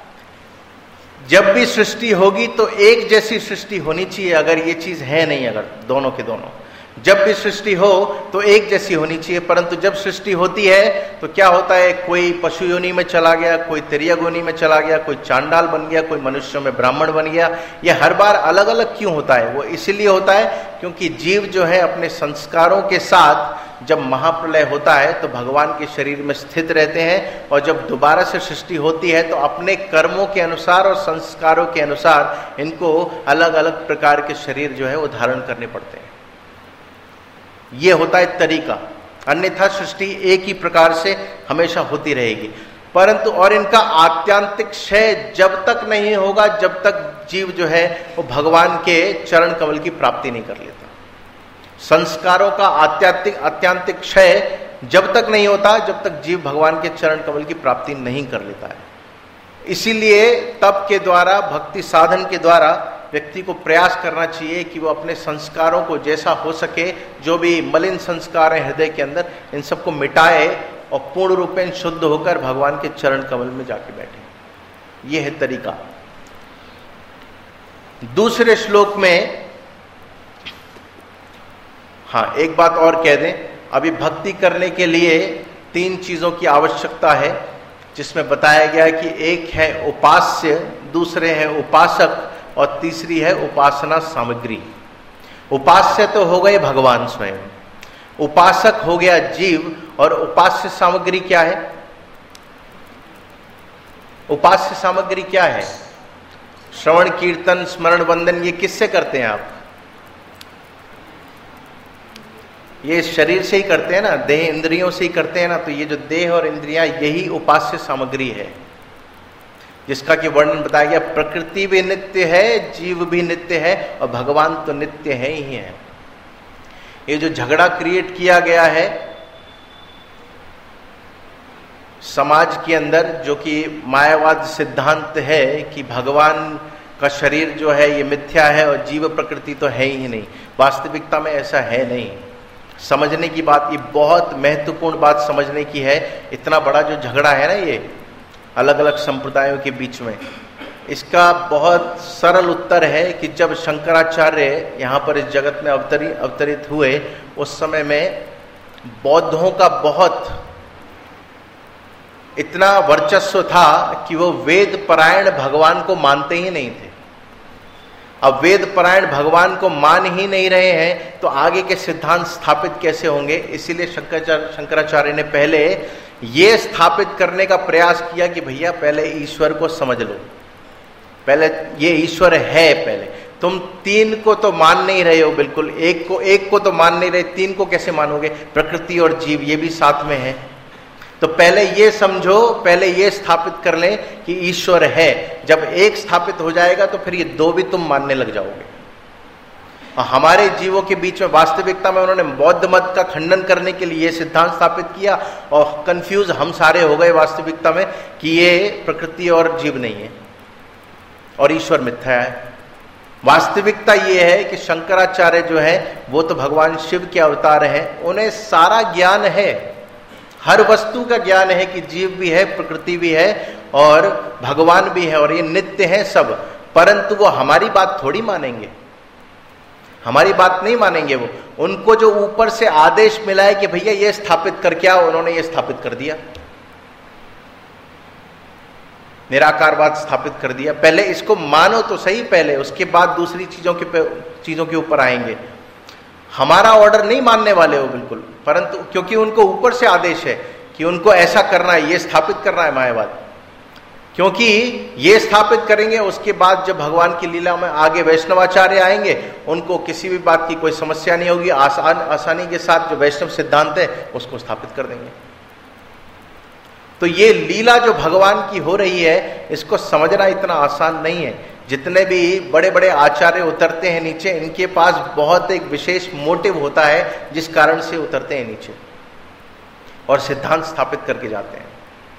जब भी सृष्टि होगी तो एक जैसी सृष्टि होनी चाहिए। अगर ये चीज है नहीं, अगर दोनों के दोनों, जब भी सृष्टि हो तो एक जैसी होनी चाहिए। परंतु जब सृष्टि होती है तो क्या होता है, कोई पशु योनि में चला गया, कोई तिर्यक योनि में चला गया, कोई चांडाल बन गया, कोई मनुष्यों में ब्राह्मण बन गया। ये हर बार अलग अलग क्यों होता है? वो इसीलिए होता है क्योंकि जीव जो है अपने संस्कारों के साथ जब महाप्रलय होता है तो भगवान के शरीर में स्थित रहते हैं, और जब दोबारा से सृष्टि होती है तो अपने कर्मों के अनुसार और संस्कारों के अनुसार इनको अलग अलग प्रकार के शरीर जो है वो धारण करने पड़ते हैं। ये होता है तरीका, अन्यथा सृष्टि एक ही प्रकार से हमेशा होती रहेगी। परंतु और इनका आत्यांतिक क्षय जब तक नहीं होगा जब तक जीव जो है वो भगवान के चरण कमल की प्राप्ति नहीं कर लेता। संस्कारों का आत्यांतिक आत्यांतिक क्षय जब तक नहीं होता जब तक जीव भगवान के चरण कमल की प्राप्ति नहीं कर लेता है। इसीलिए तप के द्वारा, भक्ति साधन के द्वारा व्यक्ति को प्रयास करना चाहिए कि वो अपने संस्कारों को जैसा हो सके, जो भी मलिन संस्कार है हृदय के अंदर, इन सबको मिटाए और पूर्ण रूपेण शुद्ध होकर भगवान के चरण कमल में जाके बैठे। ये है तरीका। दूसरे श्लोक में, हाँ एक बात और कह दें, अभी भक्ति करने के लिए तीन चीजों की आवश्यकता है, जिसमें बताया गया है कि एक है उपास्य, दूसरे हैं उपासक, और तीसरी है उपासना सामग्री। उपास्य तो हो गए भगवान स्वयं, उपासक हो गया जीव, और उपास्य सामग्री क्या है? उपास्य सामग्री क्या है? श्रवण कीर्तन स्मरण वंदन, ये किससे करते हैं आप? ये शरीर से ही करते हैं ना, देह इंद्रियों से ही करते हैं ना। तो ये जो देह और इंद्रियां, यही उपास्य सामग्री है, जिसका कि वर्णन बताया गया। प्रकृति भी नित्य है, जीव भी नित्य है, और भगवान तो नित्य है ही है। ये जो झगड़ा क्रिएट किया गया है समाज के अंदर, जो कि मायावाद सिद्धांत है कि भगवान का शरीर जो है ये मिथ्या है और जीव प्रकृति तो है ही नहीं, वास्तविकता में ऐसा है नहीं। समझने की बात, ये बहुत महत्वपूर्ण बात समझने की है। इतना बड़ा जो झगड़ा है ना ये अलग अलग संप्रदायों के बीच में, इसका बहुत सरल उत्तर है कि जब शंकराचार्य यहाँ पर इस जगत में अवतरित अवतरित हुए, उस समय में बौद्धों का बहुत इतना वर्चस्व था कि वो वेद परायण भगवान को मानते ही नहीं थे। अब वेद परायण भगवान को मान ही नहीं रहे हैं तो आगे के सिद्धांत स्थापित कैसे होंगे? इसीलिए शंकराचार्य शंकराचार्य ने पहले ये स्थापित करने का प्रयास किया कि भैया पहले ईश्वर को समझ लो, पहले ये ईश्वर है। पहले तुम तीन को तो मान नहीं रहे हो, बिल्कुल एक को एक को तो मान नहीं रहे, तीन को कैसे मानोगे? प्रकृति और जीव ये भी साथ में है। तो पहले ये समझो, पहले ये स्थापित कर लें कि ईश्वर है। जब एक स्थापित हो जाएगा तो फिर ये दो भी तुम मानने लग जाओगे। और हमारे जीवों के बीच में वास्तविकता में उन्होंने बौद्ध मत का खंडन करने के लिए ये सिद्धांत स्थापित किया और कंफ्यूज हम सारे हो गए वास्तविकता में कि ये प्रकृति और जीव नहीं है और ईश्वर मिथ्या है। वास्तविकता ये है कि शंकराचार्य जो है वो तो भगवान शिव के अवतार हैं, उन्हें सारा ज्ञान है, हर वस्तु का ज्ञान है कि जीव भी है, प्रकृति भी है और भगवान भी है और ये नित्य है सब। परंतु वो हमारी बात थोड़ी मानेंगे, हमारी बात नहीं मानेंगे। वो उनको जो ऊपर से आदेश मिला है कि भैया ये स्थापित करके आओ, उन्होंने ये स्थापित कर दिया, निराकारवाद स्थापित कर दिया। पहले इसको मानो तो सही पहले, उसके बाद दूसरी चीजों के चीजों के ऊपर आएंगे। हमारा ऑर्डर नहीं मानने वाले हो बिल्कुल, परंतु क्योंकि उनको ऊपर से आदेश है कि उनको ऐसा करना है, ये स्थापित करना है मायावाद। क्योंकि ये स्थापित करेंगे उसके बाद जब भगवान की लीला में आगे वैष्णवाचार्य आएंगे, उनको किसी भी बात की कोई समस्या नहीं होगी, आसान आसानी के साथ जो वैष्णव सिद्धांत है उसको स्थापित कर देंगे। तो ये लीला जो भगवान की हो रही है इसको समझना इतना आसान नहीं है। जितने भी बड़े बड़े आचार्य उतरते हैं नीचे, इनके पास बहुत एक विशेष मोटिव होता है जिस कारण से उतरते हैं नीचे और सिद्धांत स्थापित करके जाते हैं।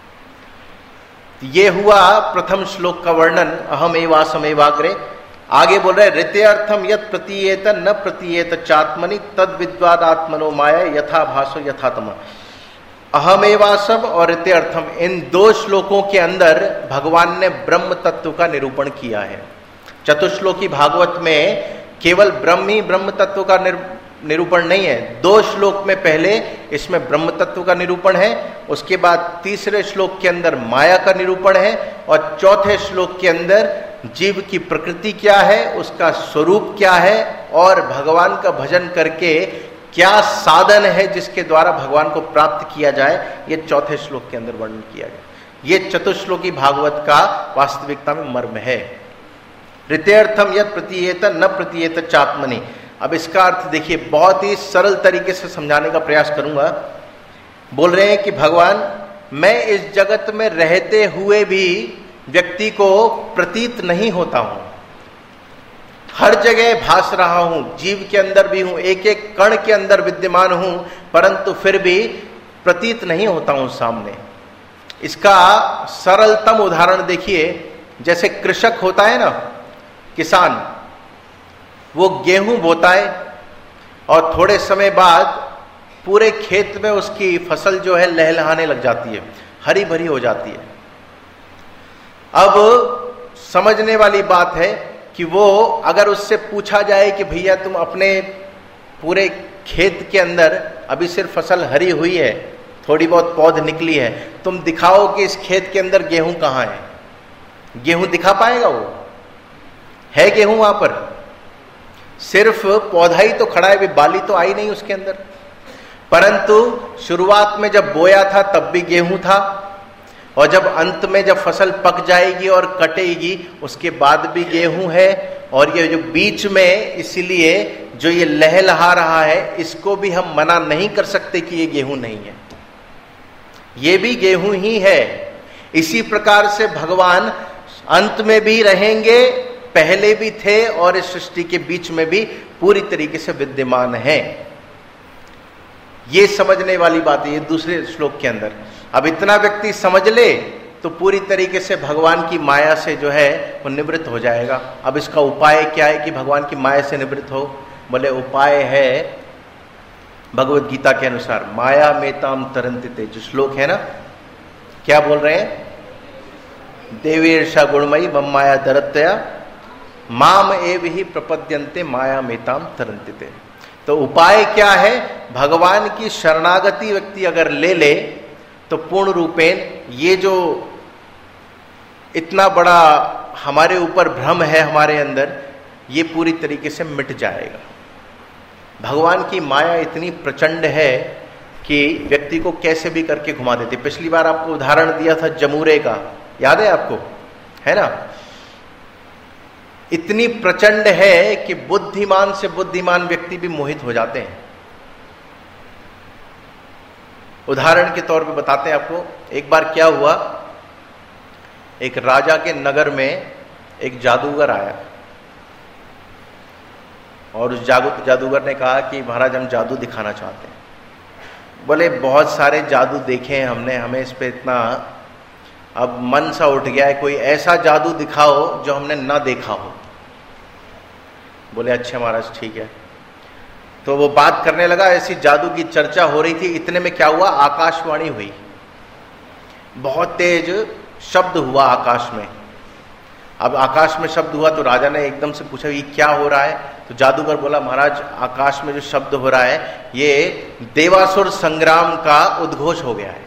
ये हुआ प्रथम श्लोक का वर्णन, अहम एवासम एवाग्रे। आगे बोल रहे ऋते अर्थम यत् प्रतीयेत न प्रतीयेत चात्मनि तद विद्वाद आत्मनो माया यथा भासो यथा तम। अहम एवासम और ऋते अर्थम, इन दो श्लोकों के अंदर भगवान ने ब्रह्म तत्व का निरूपण किया है। चतुश्लोकी भागवत में केवल ब्रह्म ही ब्रह्म तत्व का निरूपण नहीं है, दो श्लोक में पहले इसमें ब्रह्म तत्व का निरूपण है, उसके बाद तीसरे श्लोक के अंदर माया का निरूपण है और चौथे श्लोक के अंदर जीव की प्रकृति क्या है, उसका स्वरूप क्या है और भगवान का भजन करके क्या साधन है जिसके द्वारा भगवान को प्राप्त किया जाए, ये चौथे श्लोक के अंदर वर्णन किया गया। ये चतुश्लोकी भागवत का वास्तविकता में मर्म है। ऋतेर्थम यत् प्रतीयेत न प्रतीयेत चात्मनि। अब इसका अर्थ देखिए, बहुत ही सरल तरीके से समझाने का प्रयास करूंगा। बोल रहे हैं कि भगवान, मैं इस जगत में रहते हुए भी व्यक्ति को प्रतीत नहीं होता हूं, हर जगह भास रहा हूं, जीव के अंदर भी हूं, एक एक कण के अंदर विद्यमान हूं, परंतु फिर भी प्रतीत नहीं होता हूं सामने। इसका सरलतम उदाहरण देखिए, जैसे कृषक होता है ना, किसान, वो गेहूं बोता है और थोड़े समय बाद पूरे खेत में उसकी फसल जो है लहलहाने लग जाती है, हरी भरी हो जाती है। अब समझने वाली बात है कि वो अगर उससे पूछा जाए कि भैया तुम अपने पूरे खेत के अंदर अभी सिर्फ फसल हरी हुई है, थोड़ी बहुत पौध निकली है, तुम दिखाओ कि इस खेत के अंदर गेहूं कहाँ है, गेहूं दिखा पाएगा? वो है गेहूं वहां पर? सिर्फ पौधा ही तो खड़ा है, भी बाली तो आई नहीं उसके अंदर। परंतु शुरुआत में जब बोया था तब भी गेहूं था, और जब अंत में जब फसल पक जाएगी और कटेगी उसके बाद भी गेहूं है। और ये जो बीच में, इसलिए जो ये लहलहा रहा है, इसको भी हम मना नहीं कर सकते कि ये गेहूं नहीं है, ये भी गेहूं ही है। इसी प्रकार से भगवान अंत में भी रहेंगे, पहले भी थे और इस सृष्टि के बीच में भी पूरी तरीके से विद्यमान है। ये समझने वाली बात है, ये दूसरे श्लोक के अंदर। अब इतना व्यक्ति समझ ले तो पूरी तरीके से भगवान की माया से जो है वो निवृत्त हो जाएगा। अब इसका उपाय क्या है कि भगवान की माया से निवृत्त हो? बोले उपाय है भगवत गीता के अनुसार, माया मेताम तरंतिते, जो श्लोक है ना, क्या बोल रहे हैं? देवीर्षा गुणमयी मम माया दरत्तया माम एव ही प्रपद्यन्ते माया मेताम तरंतिते। तो उपाय क्या है? भगवान की शरणागति व्यक्ति अगर ले ले तो पूर्ण रूपेण ये जो इतना बड़ा हमारे ऊपर भ्रम है हमारे अंदर, ये पूरी तरीके से मिट जाएगा। भगवान की माया इतनी प्रचंड है कि व्यक्ति को कैसे भी करके घुमा देती। पिछली बार आपको उदाहरण दिया था जमूरे का, याद है आपको, है ना? इतनी प्रचंड है कि बुद्धिमान से बुद्धिमान व्यक्ति भी मोहित हो जाते हैं। उदाहरण के तौर पे बताते हैं आपको। एक बार क्या हुआ, एक राजा के नगर में एक जादूगर आया और उस जादू जादूगर ने कहा कि महाराज हम जादू दिखाना चाहते हैं। बोले बहुत सारे जादू देखे हैं हमने, हमें इस पे इतना अब मन सा उठ गया है, कोई ऐसा जादू दिखाओ जो हमने ना देखा हो। बोले अच्छा महाराज ठीक है। तो वो बात करने लगा, ऐसी जादू की चर्चा हो रही थी। इतने में क्या हुआ, आकाशवाणी हुई, बहुत तेज शब्द हुआ आकाश में। अब आकाश में शब्द हुआ तो राजा ने एकदम से पूछा ये क्या हो रहा है? तो जादूगर बोला महाराज आकाश में जो शब्द हो रहा है ये देवासुर संग्राम का उद्घोष हो गया है,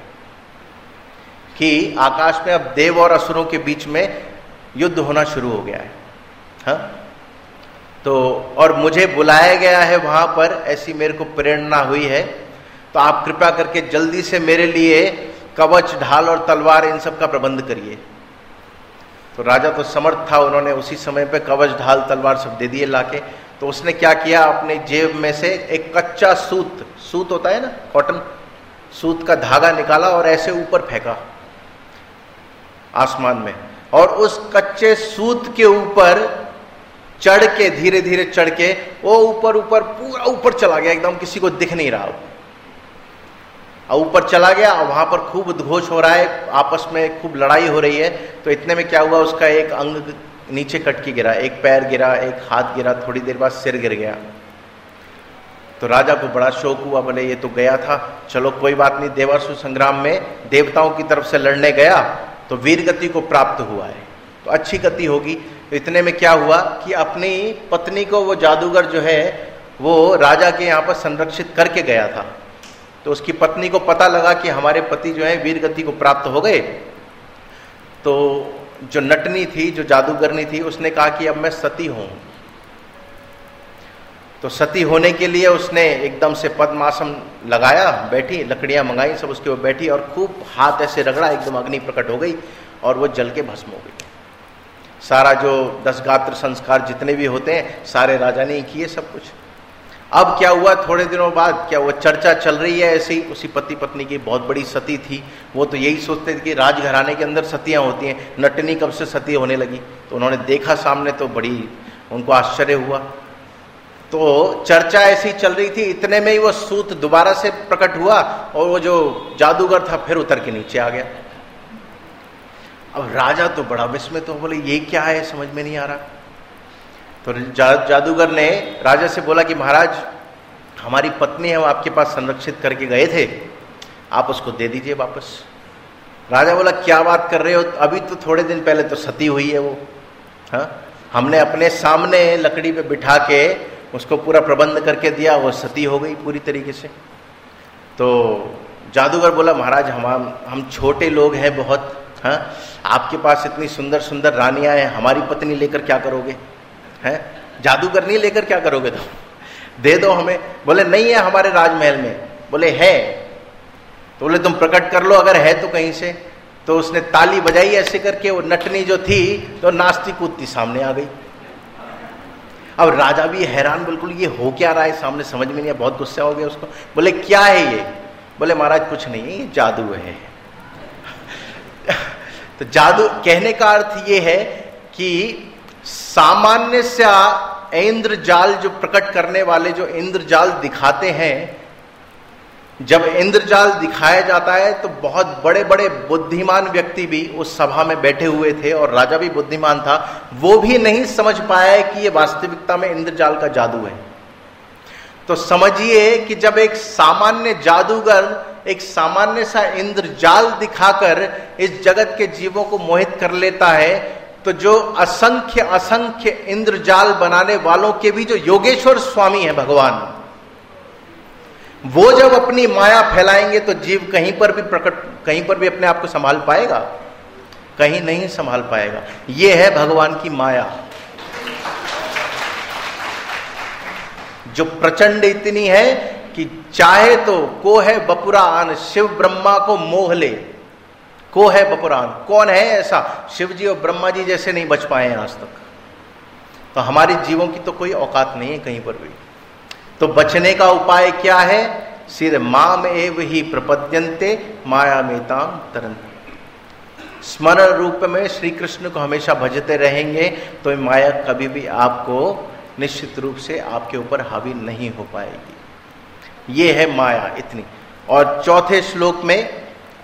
कि आकाश में अब देव और असुरों के बीच में युद्ध होना शुरू हो गया है। हाँ, तो और मुझे बुलाया गया है वहां पर, ऐसी मेरे को प्रेरणा हुई है, तो आप कृपया करके जल्दी से मेरे लिए कवच, ढाल और तलवार इन सब का प्रबंध करिए। तो राजा तो समर्थ था, उन्होंने उसी समय पे कवच, ढाल, तलवार सब दे दिए लाके। तो उसने क्या किया, अपने जेब में से एक कच्चा सूत, सूत होता है ना कॉटन, सूत का धागा निकाला और ऐसे ऊपर फेंका आसमान में, और उस कच्चे सूत के ऊपर चढ़ के, धीरे धीरे चढ़ के वो ऊपर ऊपर पूरा ऊपर चला गया, एकदम किसी को दिख नहीं रहा। और ऊपर चला गया और वहां पर खूब उद्घोष हो रहा है, आपस में खूब लड़ाई हो रही है। तो इतने में क्या हुआ, उसका एक अंग नीचे कट के गिरा, एक पैर गिरा, एक हाथ गिरा, थोड़ी देर बाद सिर गिर गया। तो राजा को बड़ा शौक हुआ, बोले ये तो गया था, चलो कोई बात नहीं, देवासुर संग्राम में देवताओं की तरफ से लड़ने गया तो वीर गति को प्राप्त हुआ है, तो अच्छी गति होगी। तो इतने में क्या हुआ कि अपनी पत्नी को वो जादूगर जो है वो राजा के यहाँ पर संरक्षित करके गया था। तो उसकी पत्नी को पता लगा कि हमारे पति जो है वीर गति को प्राप्त हो गए। तो जो नटनी थी, जो जादूगरनी थी, उसने कहा कि अब मैं सती हूं। तो सती होने के लिए उसने एकदम से पद्मासन लगाया, बैठी, लकड़ियां मंगाई, सब उसके ऊपर बैठी और खूब हाथ ऐसे रगड़ा, एकदम अग्नि प्रकट हो गई और वो जल के भस्म हो गई। सारा जो दस गात्र संस्कार जितने भी होते हैं सारे राजा ने ही किए सब कुछ। अब क्या हुआ, थोड़े दिनों बाद क्या हुआ, चर्चा चल रही है ऐसी, उसी पति पत्नी की, बहुत बड़ी सती थी। वो तो यही सोचते थे कि राजघराने के अंदर सतियां होती हैं, नटनी कब से सती होने लगी। तो उन्होंने देखा सामने तो बड़ी उनको आश्चर्य हुआ। तो चर्चा ऐसी चल रही थी, इतने में ही वो सूत दोबारा से प्रकट हुआ और वो जो जादूगर था फिर उतर के नीचे आ गया। अब राजा तो बड़ा विस्मित हो, बोले ये क्या है, समझ में नहीं आ रहा। तो जा, जादूगर ने राजा से बोला कि महाराज हमारी पत्नी है, वो आपके पास संरक्षित करके गए थे, आप उसको दे दीजिए वापस। राजा बोला क्या बात कर रहे हो, अभी तो थोड़े दिन पहले तो सती हुई है वो। हाँ, हमने अपने सामने लकड़ी पे बिठा के उसको पूरा प्रबंध करके दिया, वो सती हो गई पूरी तरीके से। तो जादूगर बोला महाराज हम हम छोटे लोग हैं बहुत, हाँ, आपके पास इतनी सुंदर सुंदर रानियां हैं, हमारी पत्नी लेकर क्या करोगे, हैं, जादूगर नहीं लेकर क्या करोगे, तो दे दो हमें। बोले नहीं है हमारे राजमहल में। बोले है, तो बोले तुम प्रकट कर लो अगर है तो कहीं से। तो उसने ताली बजाई ऐसे करके, वो नटनी जो थी तो नाचती कूदती सामने आ गई। अब राजा भी हैरान, बिल्कुल ये हो क्या रहा है सामने, समझ में नहीं आया, बहुत गुस्सा हो गया उसको। बोले क्या है ये? बोले महाराज कुछ नहीं, ये जादू है। तो जादू कहने का अर्थ ये है कि सामान्य सा इंद्रजाल जो प्रकट करने वाले जो इंद्रजाल दिखाते हैं, जब इंद्रजाल दिखाया जाता है तो बहुत बड़े बड़े बुद्धिमान व्यक्ति भी उस सभा में बैठे हुए थे और राजा भी बुद्धिमान था, वो भी नहीं समझ पाया कि ये वास्तविकता में इंद्रजाल का जादू है। तो समझिए कि जब एक सामान्य जादूगर एक सामान्य सा इंद्रजाल दिखाकर इस जगत के जीवों को मोहित कर लेता है, तो जो असंख्य असंख्य इंद्रजाल बनाने वालों के भी जो योगेश्वर स्वामी है भगवान, वो जब अपनी माया फैलाएंगे तो जीव कहीं पर भी प्रकट कहीं पर भी अपने आप को संभाल पाएगा? कहीं नहीं संभाल पाएगा। ये है भगवान की माया, जो प्रचंड इतनी है कि चाहे तो को है बपुरान, शिव ब्रह्मा को मोह ले। को है बपुरान, कौन है ऐसा? शिव जी और ब्रह्मा जी जैसे नहीं बच पाए हैं आज तक। तो हमारे जीवों की तो कोई औकात नहीं है कहीं पर भी। तो बचने का उपाय क्या है? सीधे माम एव ही प्रपद्यन्ते माया मेताम तरन्ते। स्मरण रूप में श्री कृष्ण को हमेशा भजते रहेंगे तो माया कभी भी आपको निश्चित रूप से आपके ऊपर हावी नहीं हो पाएगी। ये है माया इतनी। और चौथे श्लोक में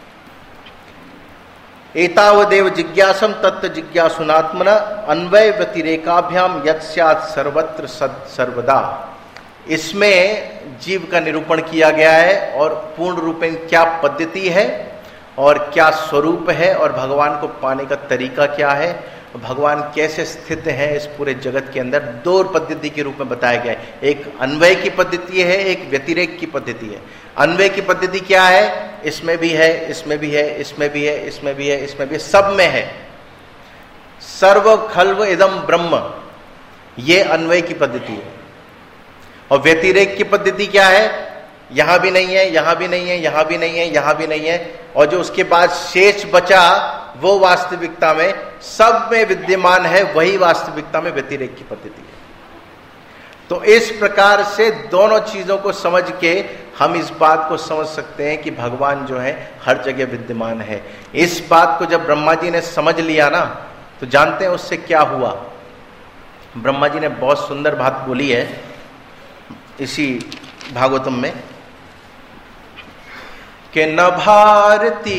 एतावदेव जिज्ञासम तत्व जिज्ञासुनात्मना अन्वय व्यतिरेकाभ्याम यत् स्यात् सर्वत्र सद सर्वदा। इसमें जीव का निरूपण किया गया है और पूर्ण रूपेण क्या पद्धति है और क्या स्वरूप है और भगवान को पाने का तरीका क्या है, भगवान कैसे स्थित है इस पूरे जगत के अंदर, दो पद्धति के रूप में बताया गया है। एक अन्वय की पद्धति है, एक व्यतिरेक की पद्धति है। अन्वय की पद्धति क्या है? इसमें भी है, इसमें भी है, इसमें भी है, इसमें भी है, इसमें भी है, सब में है। सर्व खल्व इदम ब्रह्म, ये अन्वय की पद्धति है। और व्यतिरेक की पद्धति क्या है? यहां भी नहीं है, यहां भी नहीं है, यहां भी नहीं है, यहां भी नहीं है, और जो उसके बाद शेष बचा वो वास्तविकता में सब में विद्यमान है, वही वास्तविकता में व्यतिरेक की पद्धति है। तो इस प्रकार से दोनों चीजों को समझ के हम इस बात को समझ सकते हैं कि भगवान जो है हर जगह विद्यमान है। इस बात को जब ब्रह्मा जी ने समझ लिया ना, तो जानते हैं उससे क्या हुआ? ब्रह्मा जी ने बहुत सुंदर बात बोली है इसी भागवतम में कि न भारती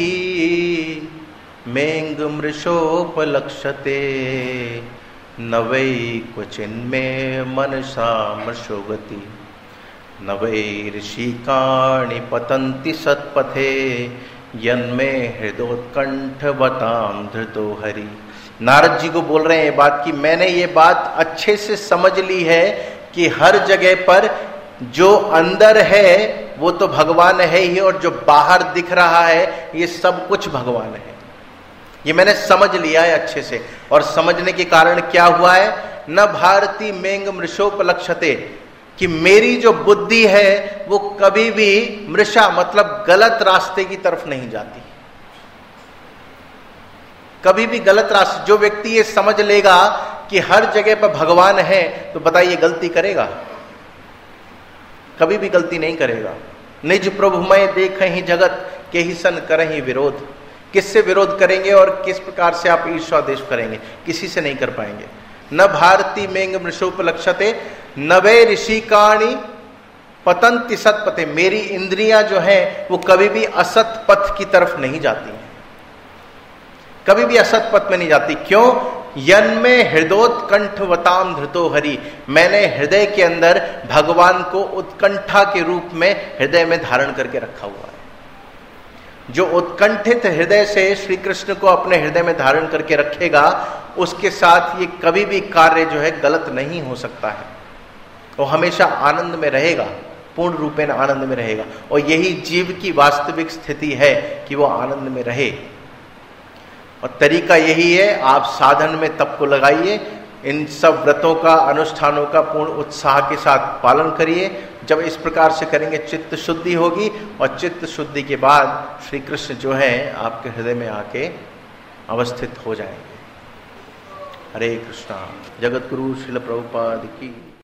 मेंग मृषोपलक्षते न वै क्वचिन्मे मनसा मृषोगति न वै ऋषिकाणि पतन्ति सत्पथे यन्मे हृदोत्कंठवतां धृतो हरि। नारद जी को बोल रहे हैं ये बात कि मैंने ये बात अच्छे से समझ ली है कि हर जगह पर जो अंदर है वो तो भगवान है ही, और जो बाहर दिख रहा है ये सब कुछ भगवान है। ये मैंने समझ लिया है अच्छे से। और समझने के कारण क्या हुआ है? न भारती मेंग मृषोपलक्षते, कि मेरी जो बुद्धि है वो कभी भी मृषा मतलब गलत रास्ते की तरफ नहीं जाती। कभी भी गलत रास्ते, जो व्यक्ति ये समझ लेगा कि हर जगह पर भगवान है, तो बताइए गलती करेगा? कभी भी गलती नहीं करेगा। निज प्रभु मैं देख ही जगत के ही सन करहि विरोध। किससे विरोध करेंगे और किस प्रकार से आप ईर्ष्या देश करेंगे? किसी से नहीं कर पाएंगे। न भारती मेंग मृषोपलक्षते न वे ऋषिकाणि पतंति सत्पथे। मेरी इंद्रियां जो हैं वो कभी भी असत पथ की तरफ नहीं जाती, कभी भी असत पथ में नहीं जाती। क्यों? यन्मे हृदोत्कंठवताम धृतो हरि। मैंने हृदय के अंदर भगवान को उत्कंठा के रूप में हृदय में धारण करके रखा हुआ है। जो उत्कंठित हृदय से श्री कृष्ण को अपने हृदय में धारण करके रखेगा, उसके साथ ये कभी भी कार्य जो है गलत नहीं हो सकता है। वो हमेशा आनंद में रहेगा, पूर्ण रूपेण आनंद में रहेगा। और यही जीव की वास्तविक स्थिति है कि वो आनंद में रहे। और तरीका यही है, आप साधन में तप को लगाइए, इन सब व्रतों का, अनुष्ठानों का पूर्ण उत्साह के साथ पालन करिए। जब इस प्रकार से करेंगे चित्त शुद्धि होगी, और चित्त शुद्धि के बाद श्री कृष्ण जो है आपके हृदय में आके अवस्थित हो जाएंगे। हरे कृष्णा। जगत गुरु श्रील प्रभुपाद की।